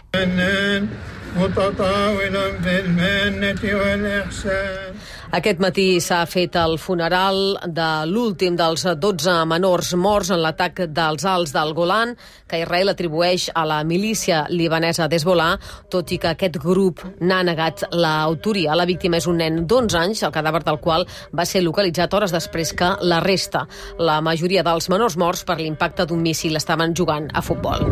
Aquest matí s'ha fet el funeral de l'últim dels dotze menors morts en l'atac dels Alts del Golan, que Israel atribueix a la milícia libanesa d'Hezbollah, tot i que aquest grup n'ha negat l'autoria. La víctima és un nen d'onze anys, el cadàver del qual va ser localitzat hores després que la resta. La majoria dels menors morts per l'impacte d'un míssil estaven jugant a futbol.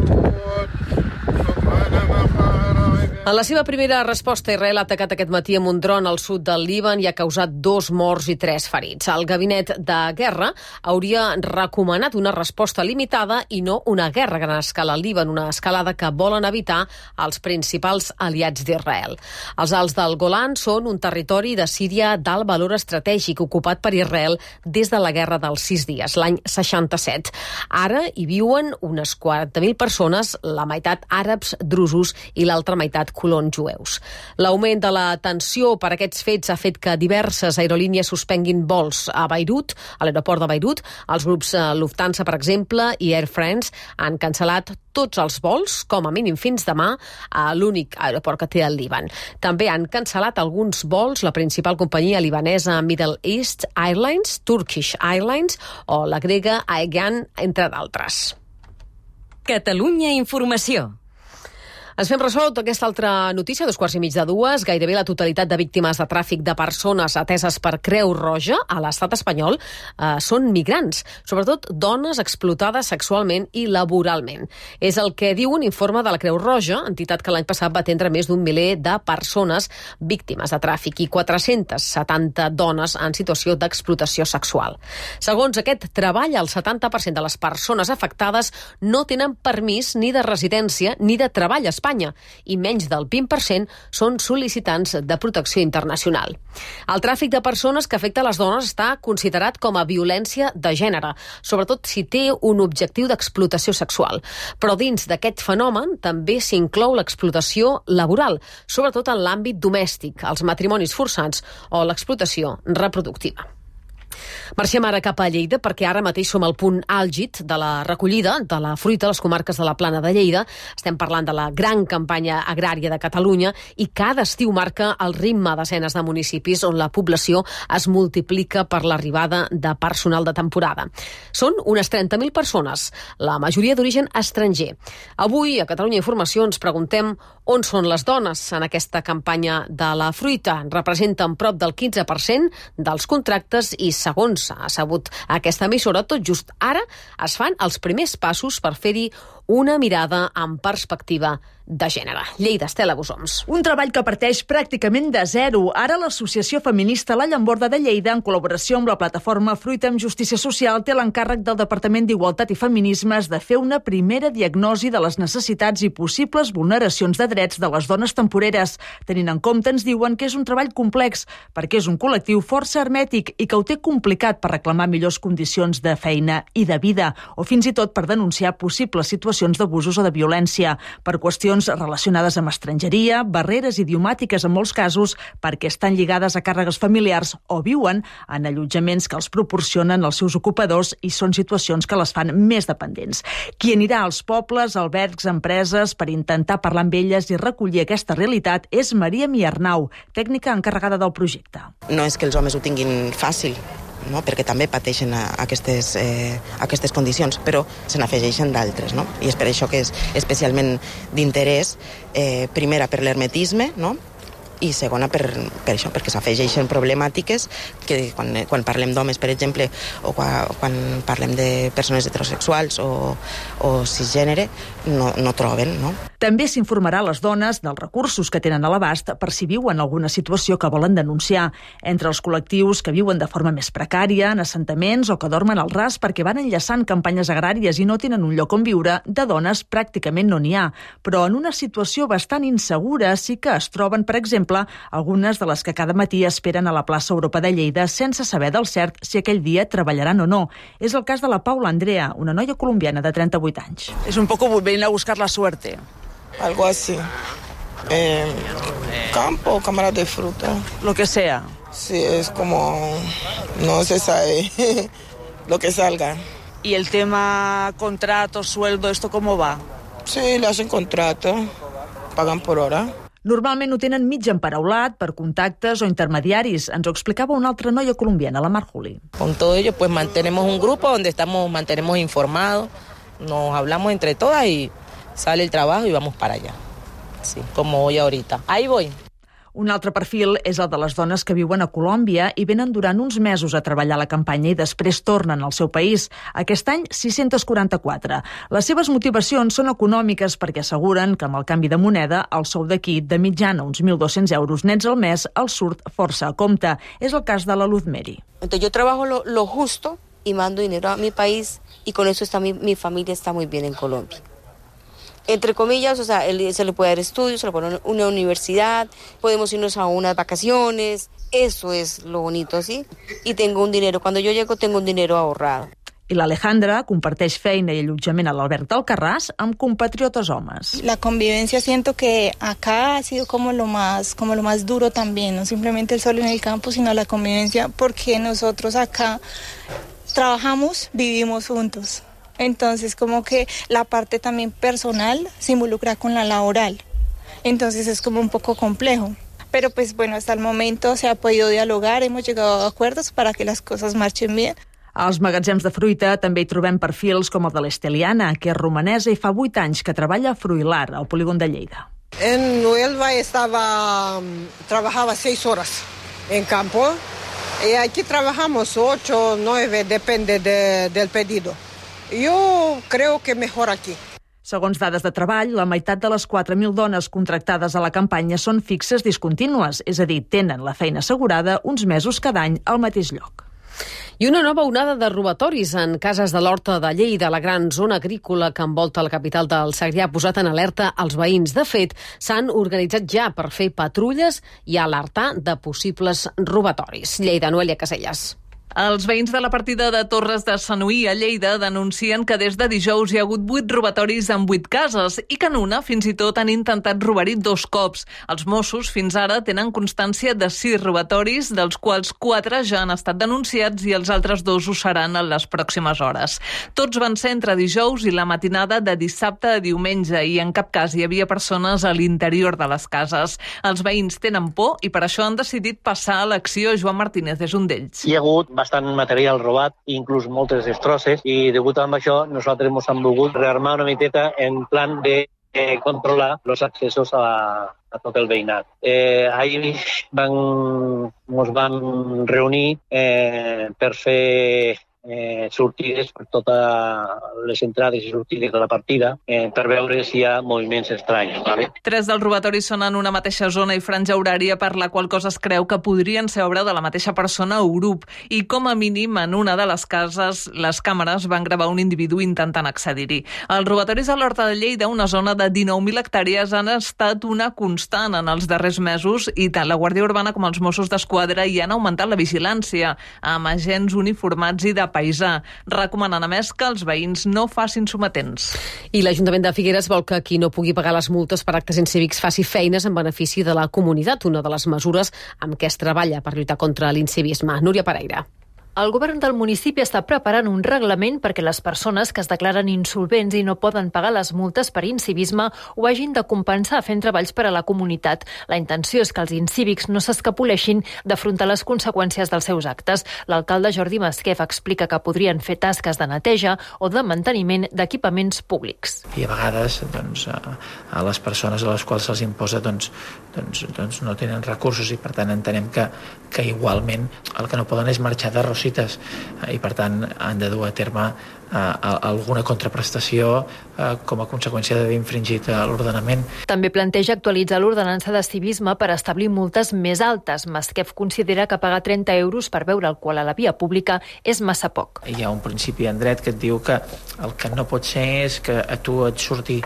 En la seva primera resposta, Israel ha atacat aquest matí amb un dron al sud del Líban i ha causat dos morts i tres ferits. El gabinet de guerra hauria recomanat una resposta limitada i no una guerra a gran escala al Líban, una escalada que volen evitar els principals aliats d'Israel. Els Alts del Golan són un territori de Síria d'alt valor estratègic ocupat per Israel des de la guerra dels sis dies, l'any seixanta-set. Ara hi viuen unes quaranta mil persones, la meitat àrabs, drusos i l'altra meitat colons jueus. L'augment de la tensió per aquests fets ha fet que diverses aerolínies suspenguin vols a Beirut, a l'aeroport de Beirut. Els grups Lufthansa, per exemple, i Air France han cancel·lat tots els vols, com a mínim fins demà, a l'únic aeroport que té el Líban. També han cancel·lat alguns vols la principal companyia libanesa Middle East Airlines, Turkish Airlines o la grega Aegean, entre d'altres. Catalunya Informació. Ens fem ressò d'aquesta altra notícia, dos quarts i mig de dues. Gairebé la totalitat de víctimes de tràfic de persones ateses per Creu Roja a l'estat espanyol eh, són migrants, sobretot dones explotades sexualment i laboralment. És el que diu un informe de la Creu Roja, entitat que l'any passat va atendre més d'un miler de persones víctimes de tràfic i quatre-centes setanta dones en situació d'explotació sexual. Segons aquest treball, el setanta per cent de les persones afectades no tenen permís ni de residència ni de treball a Espanya, i menys del vint per cent són sol·licitants de protecció internacional. El tràfic de persones que afecta les dones està considerat com a violència de gènere, sobretot si té un objectiu d'explotació sexual. Però dins d'aquest fenomen també s'inclou l'explotació laboral, sobretot en l'àmbit domèstic, els matrimonis forçats o l'explotació reproductiva. Marxem ara cap a Lleida perquè ara mateix som al punt àlgid de la recollida de la fruita a les comarques de la Plana de Lleida. Estem parlant de la gran campanya agrària de Catalunya i cada estiu marca el ritme de desenes de municipis on la població es multiplica per l'arribada de personal de temporada. Són unes trenta mil persones, la majoria d'origen estranger. Avui a Catalunya Informació ens preguntem on són les dones en aquesta campanya de la fruita. Representen prop del quinze per cent dels contractes i segons ha sabut aquesta emissora, tot just ara es fan els primers passos per fer-hi una mirada amb perspectiva de gènere. Lleida, Estela Bosoms. Un treball que parteix pràcticament de zero. Ara l'associació feminista La Llamborda de Lleida, en col·laboració amb la plataforma Fruita amb Justícia Social, té l'encàrrec del Departament d'Igualtat i Feminismes de fer una primera diagnosi de les necessitats i possibles vulneracions de drets de les dones temporeres. Tenint en compte, ens diuen que és un treball complex, perquè és un col·lectiu força hermètic i que ho té complicat per reclamar millors condicions de feina i de vida, o fins i tot per denunciar possibles situacions d'abusos o de violència, per qüestions relacionades amb estrangeria, barreres idiomàtiques en molts casos, perquè estan lligades a càrregues familiars o viuen en allotjaments que els proporcionen els seus ocupadors i són situacions que les fan més dependents. Qui anirà als pobles, albergs, empreses per intentar parlar amb elles i recollir aquesta realitat és Maria Miarnau, tècnica encarregada del projecte. No és que els homes ho tinguin fàcil, no? Perquè també pateixen aquestes, eh, aquestes condicions, però se n'afegeixen d'altres, no? I és per això que és especialment d'interès, eh, primera per l'hermetisme, no? I segona per, per això, perquè s'afegeixen problemàtiques que quan, quan parlem d'homes, per exemple, o quan, quan parlem de persones heterosexuals o, o cisgènere, no, no troben, no? També s'informarà les dones dels recursos que tenen a l'abast per si viuen alguna situació que volen denunciar. Entre els col·lectius que viuen de forma més precària, en assentaments o que dormen al ras perquè van enllaçant campanyes agràries i no tenen un lloc on viure, de dones pràcticament no n'hi ha. Però en una situació bastant insegura sí que es troben, per exemple, algunes de les que cada matí esperen a la plaça Europa de Lleida sense saber del cert si aquell dia treballaran o no. És el cas de la Paula Andrea, una noia colombiana de trenta-vuit anys. És un poco venir a buscar la suerte. Algo así. Eh, campo, cámara de fruta. Lo que sea. Sí, es como... No se sabe lo que salga. ¿Y el tema contrato, sueldo, esto cómo va? Sí, le hacen contrato, pagan por hora. Normalment ho tenen mig emparaulat per contactes o intermediaris. Ens ho explicava una altra noia colombiana, la Mar Juli. Con todo ello, pues mantenemos un grupo donde estamos, mantenemos informados, nos hablamos entre todas y sale el trabajo y vamos para allá. Sí, como hoy ahorita. Ahí voy. Un altre perfil és el de les dones que viuen a Colòmbia i venen durant uns mesos a treballar a la campanya i després tornen al seu país. Aquest any, sis-cents quaranta-quatre. Les seves motivacions són econòmiques perquè asseguren que amb el canvi de moneda el sou d'aquí, de mitjana uns mil dos-cents euros nets al mes, els surt força a compte. És el cas de la Luz Meri. Entonces yo trabajo lo, lo justo y mando dinero a mi país y con eso está mi, mi familia está muy bien en Colombia. Entre comillas, o sea, él, se le puede dar estudios, se le puede dar una universidad, podemos irnos a unas vacaciones, eso es lo bonito, ¿sí? Y tengo un dinero, cuando yo llego tengo un dinero ahorrado. I l'Alejandra comparteix feina i allotjament a l'Alberg d'Alcarràs amb compatriotes homes. La convivencia siento que acá ha sido como lo más, como lo más duro también, no simplemente el solo en el campo, sino la convivencia, porque nosotros acá trabajamos, vivimos juntos. Entonces, como que la parte también personal se involucra con la laboral. Entonces, es como un poco complejo. Pero, pues, bueno, hasta el momento se ha podido dialogar, hemos llegado a acuerdos para que las cosas marchen bien. Als magatzems de fruita també hi trobem perfils com el de l'Esteliana, que és romanesa i fa vuit anys que treballa a Fruilar, al polígon de Lleida. En Huelva estaba, trabajaba seis horas en campo. Y aquí trabajamos ocho, nueve, depende de, del pedido. Jo crec que millor aquí. Segons dades de treball, la meitat de les quatre mil dones contractades a la campanya són fixes discontínues, és a dir, tenen la feina assegurada uns mesos cada any al mateix lloc. I una nova onada de robatoris en cases de l'Horta de Lleida, la gran zona agrícola que envolta la capital del Segrià, ha posat en alerta els veïns. De fet, s'han organitzat ja per fer patrulles i alertar de possibles robatoris. Lleida, Noelia Caselles. Els veïns de la partida de Torres de Sanuí a Lleida denuncien que des de dijous hi ha hagut vuit robatoris en vuit cases i que en una fins i tot han intentat robar-hi dos cops. Els Mossos fins ara tenen constància de sis robatoris, dels quals quatre ja han estat denunciats i els altres dos ho seran en les pròximes hores. Tots van ser entre dijous i la matinada de dissabte a diumenge i en cap cas hi havia persones a l'interior de les cases. Els veïns tenen por i per això han decidit passar a l'acció. Joan Martínez és un d'ells. Hi ha hagut bastant material robat, inclús moltes destrosses, i degut a això nosaltres ens hem volgut rearmar una miqueta en plan de eh, controlar els accessos a, a tot el veïnat. Eh, ahir van, ens vam reunir eh, per fer eh, sortides per totes les entrades i sortides de la partida eh, per veure si hi ha moviments estranys. Vale? Tres dels robatoris són en una mateixa zona i franja horària, per la qual cosa es creu que podrien ser obra de la mateixa persona o grup. I com a mínim en una de les cases les càmeres van gravar un individu intentant accedir-hi. Els robatoris a l'Horta de Lleida, una zona de dinou mil hectàrees, han estat una constant en els darrers mesos i tant la Guàrdia Urbana com els Mossos d'Esquadra hi han augmentat la vigilància amb agents uniformats i de paisà, recomanant a més que els veïns no facin sometents. I l'Ajuntament de Figueres vol que qui no pugui pagar les multes per actes incívics faci feines en benefici de la comunitat, una de les mesures amb què es treballa per lluitar contra l'incivisme. Núria Pereira. El govern del municipi està preparant un reglament perquè les persones que es declaren insolvents i no poden pagar les multes per incivisme ho hagin de compensar fent treballs per a la comunitat. La intenció és que els incívics no s'escapoleixin d'afrontar les conseqüències dels seus actes. L'alcalde Jordi Masquef explica que podrien fer tasques de neteja o de manteniment d'equipaments públics. I a vegades doncs, a, a les persones a les quals se'ls imposa doncs, doncs, doncs no tenen recursos i per tant entenem que, que igualment el que no poden és marxar de Rosites i per tant han de dur a terme eh, alguna contraprestació eh, com a conseqüència d'haver infringit l'ordenament. També planteja actualitzar l'ordenança de civisme per establir multes més altes. Masquef considera que pagar trenta euros per beure alcohol a la via pública és massa poc. Hi ha un principi en dret que et diu que el que no pot ser és que a tu et surti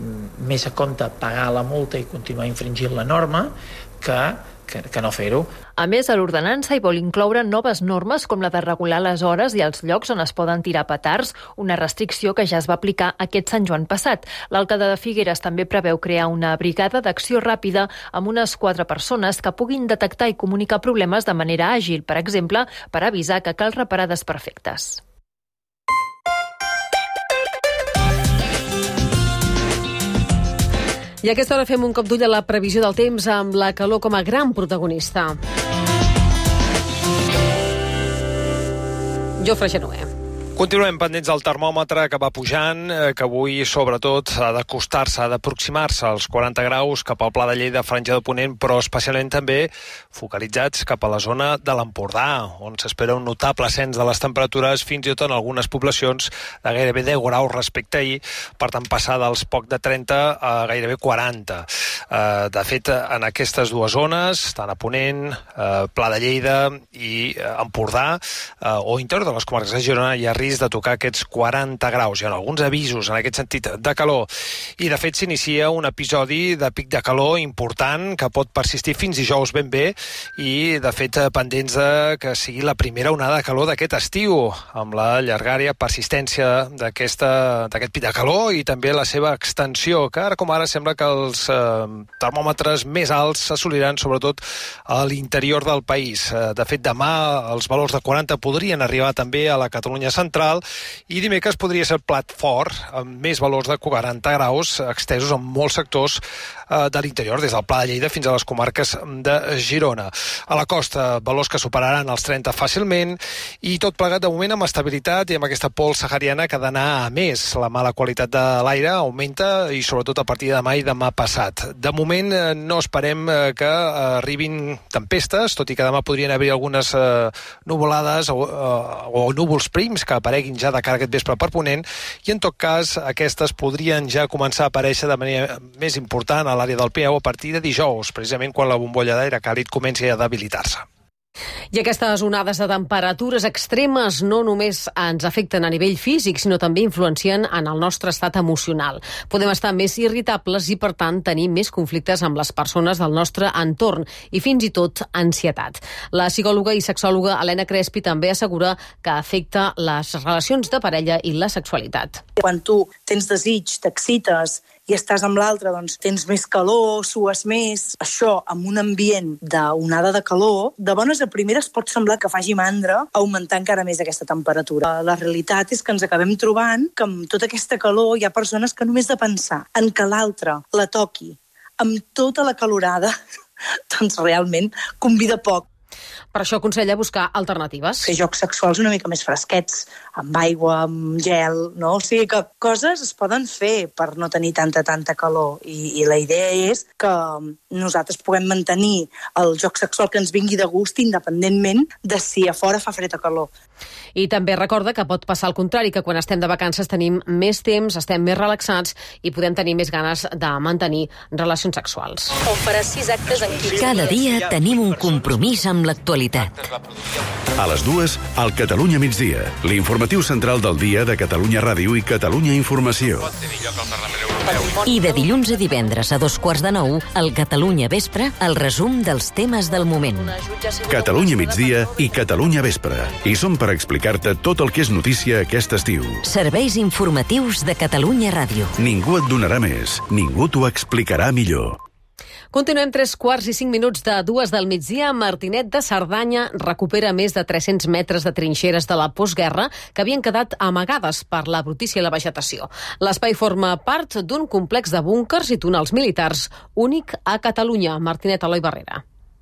més a compte pagar la multa i continuar infringint la norma que Que, que no fer-ho. A més, a l'ordenança hi vol incloure noves normes com la de regular les hores i els llocs on es poden tirar petards, una restricció que ja es va aplicar aquest Sant Joan passat. L'alcalde de Figueres també preveu crear una brigada d'acció ràpida amb unes quatre persones que puguin detectar i comunicar problemes de manera àgil, per exemple, per avisar que cal reparar desperfectes. I a aquesta hora fem un cop d'ull a la previsió del temps amb la calor com a gran protagonista. Jofre Genoé. Continuem pendents del termòmetre que va pujant, que avui sobretot ha d'acostar-se, ha d'aproximar-se als quaranta graus cap al Pla de Lleida, Franja de Ponent, però especialment també focalitzats cap a la zona de l'Empordà, on s'espera un notable ascens de les temperatures, fins i tot en algunes poblacions de gairebé deu graus respecte a ahir, per tant passar dels poc de trenta a gairebé quaranta. De fet, en aquestes dues zones, tant a Ponent, Pla de Lleida i Empordà, o interior de les comarques de Girona, hi ha risc de tocar aquests quaranta graus. Hi ha alguns avisos en aquest sentit de calor i de fet s'inicia un episodi de pic de calor important que pot persistir fins dijous ben bé i de fet pendents de que sigui la primera onada de calor d'aquest estiu amb la llargària persistència d'aquesta d'aquest pic de calor i també la seva extensió, que ara com ara sembla que els eh, termòmetres més alts s'assoliran sobretot a l'interior del país. De fet, demà els valors de quaranta podrien arribar també a la Catalunya central i dimecres podria ser plat fort amb més valors de quaranta graus extesos en molts sectors eh, de l'interior, des del Pla de Lleida fins a les comarques de Girona. A la costa, valors que superaran els trenta fàcilment i tot plegat de moment amb estabilitat i amb aquesta pols sahariana que ha d'anar a més. La mala qualitat de l'aire augmenta i sobretot a partir de demà i demà passat. De moment eh, no esperem eh, que eh, arribin tempestes, tot i que demà podrien haver algunes eh, nuvolades o, eh, o núvols prims que apareguin ja de cara a aquest vespre per Ponent i en tot cas aquestes podrien ja començar a aparèixer de manera més important a l'àrea del Piau a partir de dijous, precisament quan la bombolla d'aire càlid comenci a debilitar-se. I aquestes onades de temperatures extremes no només ens afecten a nivell físic, sinó també influencien en el nostre estat emocional. Podem estar més irritables i, per tant, tenir més conflictes amb les persones del nostre entorn i fins i tot ansietat. La psicòloga i sexòloga Helena Crespi també assegura que afecta les relacions de parella i la sexualitat. Quan tu tens desig, t'excites i estàs amb l'altre, doncs tens més calor, sues més. Això, amb un ambient d'onada de calor, de bones a primeres pot semblar que faci mandra augmentar encara més aquesta temperatura. La realitat és que ens acabem trobant que amb tota aquesta calor hi ha persones que només de pensar en que l'altre la toqui amb tota la calorada, doncs realment convida poc. Per això aconsella buscar alternatives. Fer jocs sexuals una mica més fresquets, amb aigua, amb gel, no? O sigui que coses es poden fer per no tenir tanta, tanta calor. I, i la idea és que nosaltres puguem mantenir el joc sexual que ens vingui de gust independentment de si a fora fa fred o calor. I també recorda que pot passar al contrari, que quan estem de vacances tenim més temps, estem més relaxats i podem tenir més ganes de mantenir relacions sexuals. On faràs sis actes en quinze Cada dia tenim un compromís amb l'actualitat. A les dues, al Catalunya migdia, l'informatiu central del dia de Catalunya Ràdio i Catalunya Informació. I de dilluns a divendres a dos quarts de nou, al Catalunya Vespre, el resum dels temes del moment. Catalunya migdia i Catalunya Vespre. I som per explicar-te tot el que és notícia aquest estiu. Serveis informatius de Catalunya Ràdio. Ningú et donarà més, ningú t'ho explicarà millor. Continuem tres quarts i cinc minuts de dues del migdia. Martinet de Cerdanya recupera més de tres-cents metres de trinxeres de la postguerra que havien quedat amagades per la brutícia i la vegetació. L'espai forma part d'un complex de búnkers i túnels militars únic a Catalunya. Martinet, Eloi Barrera.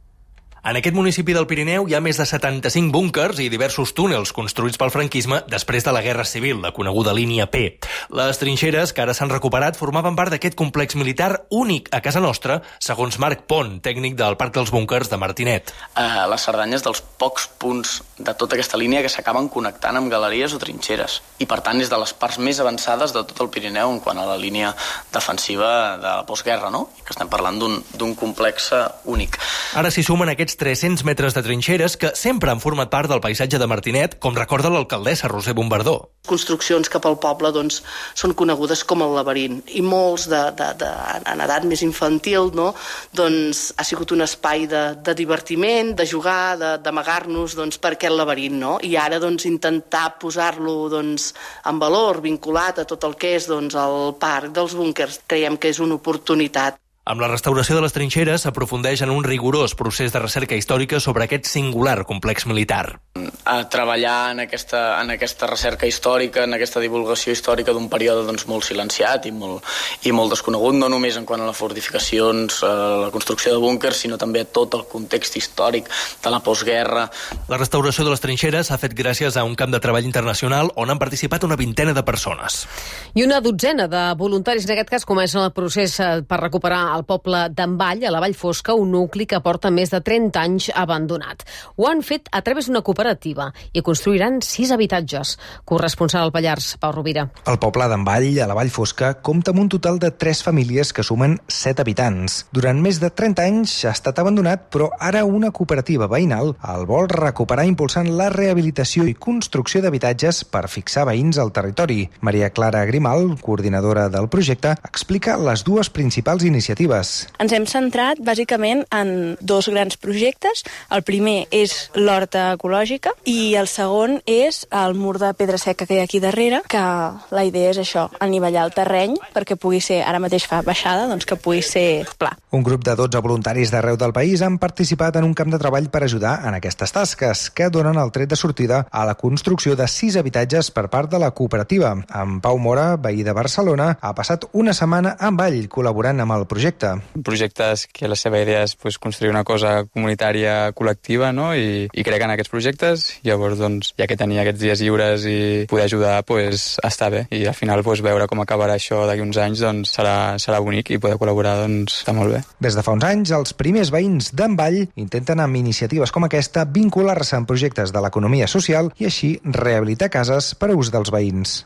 En aquest municipi del Pirineu hi ha més de setanta-cinc búnkers i diversos túnels construïts pel franquisme després de la Guerra Civil, la coneguda línia P. Les trinxeres, que ara s'han recuperat, formaven part d'aquest complex militar únic a casa nostra, segons Marc Pont, tècnic del Parc dels Búnkers de Martinet. Uh, la Cerdanya és dels pocs punts de tota aquesta línia que s'acaben connectant amb galeries o trinxeres. I, per tant, és de les parts més avançades de tot el Pirineu en quant a la línia defensiva de la postguerra, no? Que estem parlant d'un complex únic. Ara s'hi sumen aquests tres-cents metres de trinxeres que sempre han format part del paisatge de Martinet, com recorda l'alcaldessa Roser Bombardó. Construccions cap al poble doncs, són conegudes com el laberint i molts de, de, de, en edat més infantil no? doncs, ha sigut un espai de, de divertiment, de jugar, d'amagar-nos doncs, per aquest laberint. No? I ara doncs, intentar posar-lo doncs, en valor, vinculat a tot el que és doncs, el parc dels búnkers, creiem que és una oportunitat. Amb la restauració de les trinxeres s'aprofundeix en un rigorós procés de recerca històrica sobre aquest singular complex militar. A treballar en aquesta, en aquesta recerca històrica, en aquesta divulgació històrica d'un període doncs, molt silenciat i molt, i molt desconegut, no només en quant a les fortificacions, a la construcció de búnkers, sinó també a tot el context històric de la postguerra. La restauració de les trinxeres s'ha fet gràcies a un camp de treball internacional on han participat una vintena de persones. I una dotzena de voluntaris, en aquest cas, comencen el procés per recuperar al poble d'en Vall, a la Vall Fosca, un nucli que porta més de trenta anys abandonat. Ho han fet a través d'una cooperativa i construiran sis habitatges. Corresponsal al Pallars, Pau Rovira. El poble d'en Vall, a la Vall Fosca, compta amb un total de tres famílies que sumen set habitants. Durant més de trenta anys ha estat abandonat, però ara una cooperativa veïnal el vol recuperar impulsant la rehabilitació i construcció d'habitatges per fixar veïns al territori. Maria Clara Grimal, coordinadora del projecte, explica les dues principals iniciatives. Ens hem centrat bàsicament en dos grans projectes. El primer és l'horta ecològica i el segon és el mur de pedra seca que hi ha aquí darrere, que la idea és això, anivellar el terreny perquè pugui ser, ara mateix fa baixada, doncs que pugui ser pla. Un grup de dotze voluntaris d'arreu del país han participat en un camp de treball per ajudar en aquestes tasques, que donen el tret de sortida a la construcció de sis habitatges per part de la cooperativa. En Pau Mora, veí de Barcelona, ha passat una setmana amb Vall col·laborant amb el projecte. Projectes que la seva idea és pues, construir una cosa comunitària col·lectiva, no? I, i crec en aquests projectes. Llavors, doncs, ja que tenia aquests dies lliures i poder ajudar, pues, està bé. I al final pues, veure com acabarà això d'aquí uns anys doncs, serà, serà bonic i poder col·laborar doncs, està molt bé. Des de fa uns anys, els primers veïns d'en Vall intenten amb iniciatives com aquesta vincular-se en projectes de l'economia social i així rehabilitar cases per a ús dels veïns.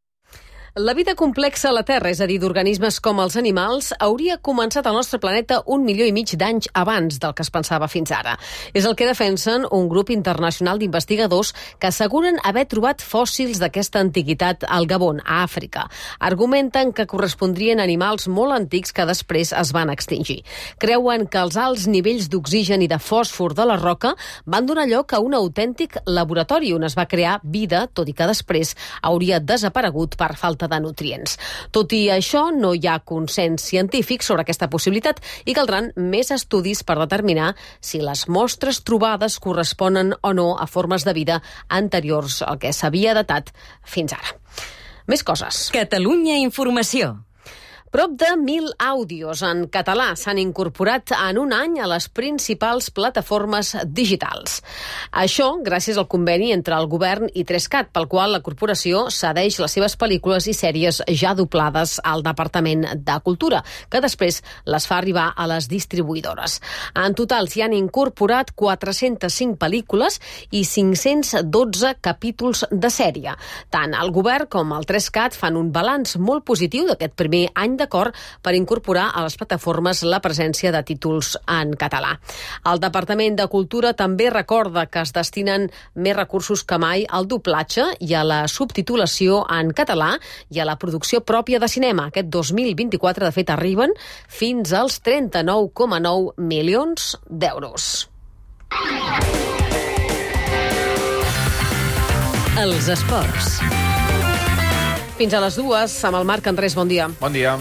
La vida complexa a la Terra, és a dir, d'organismes com els animals, hauria començat al nostre planeta un milió i mig d'anys abans del que es pensava fins ara. És el que defensen un grup internacional d'investigadors que asseguren haver trobat fòssils d'aquesta antiguitat al Gabon, a Àfrica. Argumenten que correspondrien a animals molt antics que després es van extingir. Creuen que els alts nivells d'oxigen i de fòsfor de la roca van donar lloc a un autèntic laboratori on es va crear vida, tot i que després hauria desaparegut per falta de nutrients. Tot i això, no hi ha consens científic sobre aquesta possibilitat i caldran més estudis per determinar si les mostres trobades corresponen o no a formes de vida anteriors al que s'havia datat fins ara. Més coses. Catalunya Informació. Prop de mil àudios en català s'han incorporat en un any a les principals plataformes digitals. Això gràcies al conveni entre el govern i Trescat, pel qual la corporació cedeix les seves pel·lícules i sèries ja doblades al Departament de Cultura, que després les fa arribar a les distribuïdores. En total s'hi han incorporat quatre-centes cinc pel·lícules i cinc-cents dotze capítols de sèrie. Tant el govern com el Trescat fan un balanç molt positiu d'aquest primer any d'acord per incorporar a les plataformes la presència de títols en català. El Departament de Cultura també recorda que es destinen més recursos que mai al doblatge i a la subtitulació en català i a la producció pròpia de cinema. Aquest dos mil vint-i-quatre, de fet, arriben fins als trenta-nou coma nou milions d'euros. Els esports. Fins a les dues, amb el Marc Andrés, bon dia. Bon dia.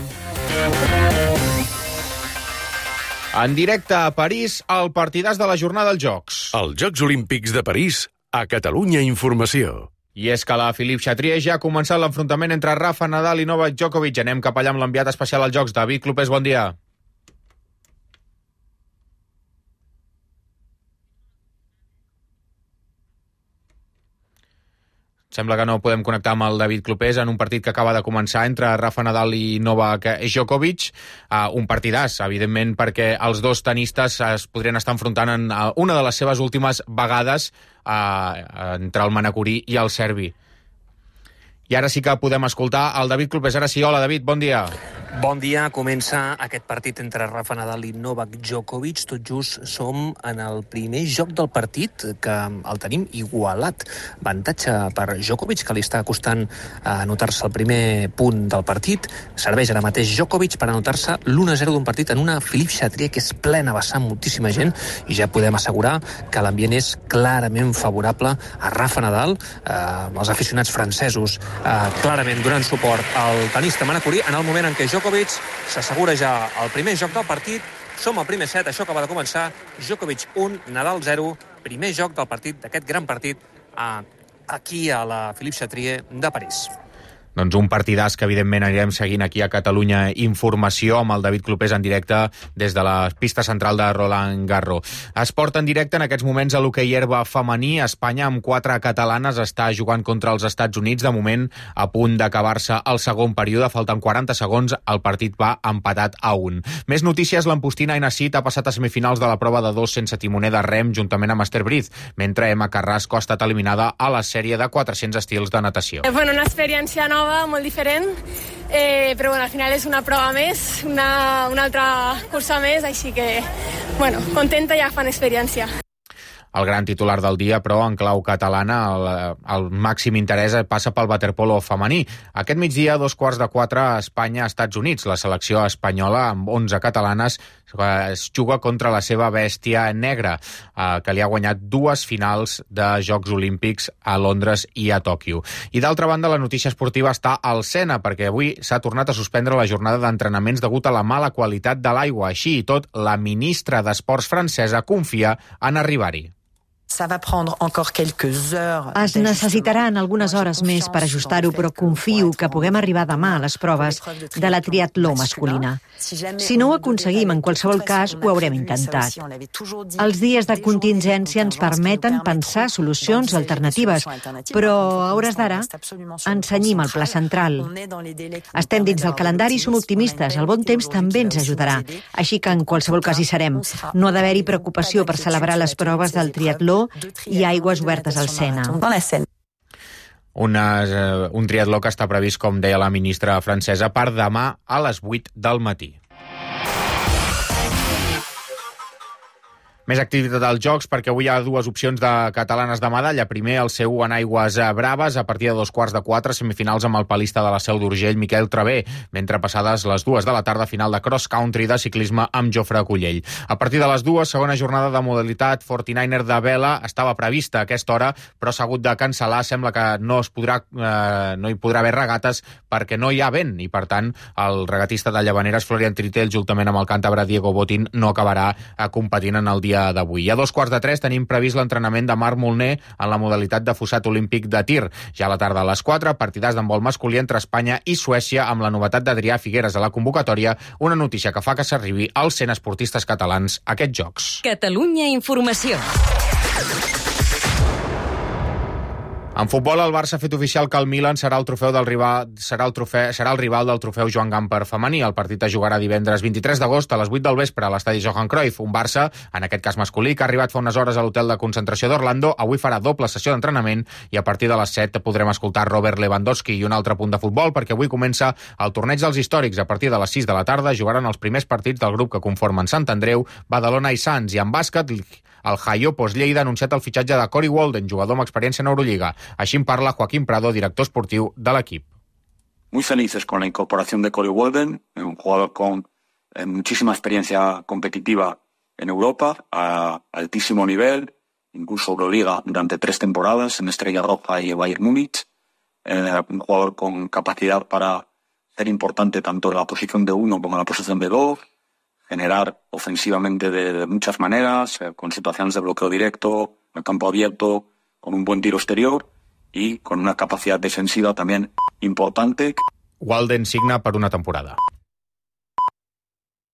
En directe a París, el partidàs de la jornada dels Jocs. Els Jocs Olímpics de París, a Catalunya Informació. I és que la Philippe Chatrier ja ha començat l'enfrontament entre Rafa Nadal i Novak Djokovic. Anem cap allà amb l'enviat especial als Jocs, David Clopés, bon dia. Sembla que no podem connectar amb el David Clopés en un partit que acaba de començar entre Rafa Nadal i Novak Djokovic. Uh, un partidàs, evidentment, perquè els dos tenistes es podrien estar enfrontant en una de les seves últimes vegades uh, entre el manacorí i el serbi. I ara sí que podem escoltar el David Clopés. Ara sí, hola David, bon dia. Bon dia, comença aquest partit entre Rafa Nadal i Novak Djokovic. Tot just som en el primer joc del partit, que el tenim igualat. Avantatge per Djokovic, que li està costant anotar-se el primer punt del partit. Serveix ara mateix Djokovic per anotar-se l'u a zero d'un partit en una Philippe Chatrier que és plena, vessant moltíssima gent, i ja podem assegurar que l'ambient és clarament favorable a Rafa Nadal. Eh, els aficionats francesos eh, clarament donant suport al tenista manacorí en el moment en què Djokovic s'assegura ja el primer joc del partit. Som al primer set, això acaba de començar. Djokovic un, Nadal zero. Primer joc del partit, d'aquest gran partit, aquí a la Philippe Chatrier de París. Doncs un partidàs que evidentment anirem seguint aquí a Catalunya Informació amb el David Clopés en directe des de la pista central de Roland Garros. Esport en directe en aquests moments a l'hoquei herba femení. Espanya amb quatre catalanes està jugant contra els Estats Units. De moment a punt d'acabar-se el segon període. Falten quaranta segons. El partit va empatat a un. Més notícies. L'Ampostina Ainassit ha passat a semifinals de la prova de dos sense timoner de rem juntament amb Esther Briz, mentre Emma Carrasco ha estat eliminada a la sèrie de quatre-cents estils de natació. Bueno, una experiència nova, molt diferent, eh, però bueno, al final és una prova més, una, una altra cursa més, així que, bueno, contenta i agafant experiència. El gran titular del dia, però en clau catalana, el, el màxim interès passa pel waterpolo femení. Aquest migdia, a dos quarts de quatre, a Espanya, Estats Units. La selecció espanyola, amb onze catalanes, es juga contra la seva bèstia negra, eh, que li ha guanyat dues finals de Jocs Olímpics a Londres i a Tòquio. I d'altra banda, la notícia esportiva està al Sena, perquè avui s'ha tornat a suspendre la jornada d'entrenaments degut a la mala qualitat de l'aigua. Així i tot, la ministra d'Esports francesa confia en arribar-hi. Es necessitaran algunes hores més per ajustar-ho, però confio que puguem arribar demà a les proves de la triatló masculina. Si no ho aconseguim, en qualsevol cas, ho haurem intentat. Els dies de contingència ens permeten pensar solucions alternatives, però a hores d'ara ensenyim el pla central. Estem dins del calendari i som optimistes. El bon temps també ens ajudarà, així que en qualsevol cas hi serem. No ha d'haver-hi preocupació per celebrar les proves del triatló i aigües obertes al Sena. Una, un triatló que està previst, com deia la ministra francesa, per demà a les vuit del matí. Més activitat als Jocs, perquè avui hi ha dues opcions de catalanes de medalla. Primer, el seu en aigües braves, a partir de dos quarts de quatre, semifinals amb el palista de la Seu d'Urgell, Miquel Travé, mentre passades les dues de la tarda, final de cross-country de ciclisme amb Jofre Collell. A partir de les dues, segona jornada de modalitat quaranta-niner de vela, estava prevista a aquesta hora, però s'ha hagut de cancel·lar. Sembla que no es podrà, eh, no hi podrà haver regates perquè no hi ha vent, i per tant el regatista de Llavaneres, Florian Tritell, juntament amb el càntabre Diego Botín, no acabarà eh, competint en el dia dia d'avui. I a dos quarts de tres tenim previst l'entrenament de Marc Molner en la modalitat de fossat olímpic de tir. Ja a la tarda a les quatre, partidars d'handbol masculí entre Espanya i Suècia amb la novetat d'Adrià Figueres a la convocatòria, una notícia que fa que s'arribi als cent esportistes catalans a aquests Jocs. Catalunya Informació. En futbol, el Barça ha fet oficial que el Milan serà el trofeu del rival, serà el trofeu, serà el rival del trofeu Joan Gamper femení. El partit es jugarà divendres vint-i-tres d'agost a les vuit del vespre a l'estadi Johan Cruyff. Un Barça, en aquest cas masculí, que ha arribat fa unes hores a l'hotel de concentració d'Orlando, avui farà doble sessió d'entrenament i a partir de les set podrem escoltar Robert Lewandowski. I un altre punt de futbol, perquè avui comença el torneig dels històrics. A partir de les sis de la tarda jugaran els primers partits del grup que conformen Sant Andreu, Badalona i Sants. I en bàsquet, el Jaiopos Lleida ha anunciat el fitxatge de Cory Walden, jugador amb experiència en Euroliga. Així en parla Joaquín Prado, director esportiu de l'equip. Muy felices con la incorporación de Cory Walden, un jugador con eh, muchísima experiencia competitiva en Europa, a altísimo nivel, incluso Euroliga durante tres temporadas en Estrella Roja y Bayern Múnich, eh, un jugador con capacidad para ser importante tanto en la posición de uno como en la posición de dos, generar ofensivamente de, de muchas maneras, eh, con situaciones de bloqueo directo, en el campo abierto, con un buen tiro exterior y con una capacidad defensiva también importante. Walden signa per una temporada.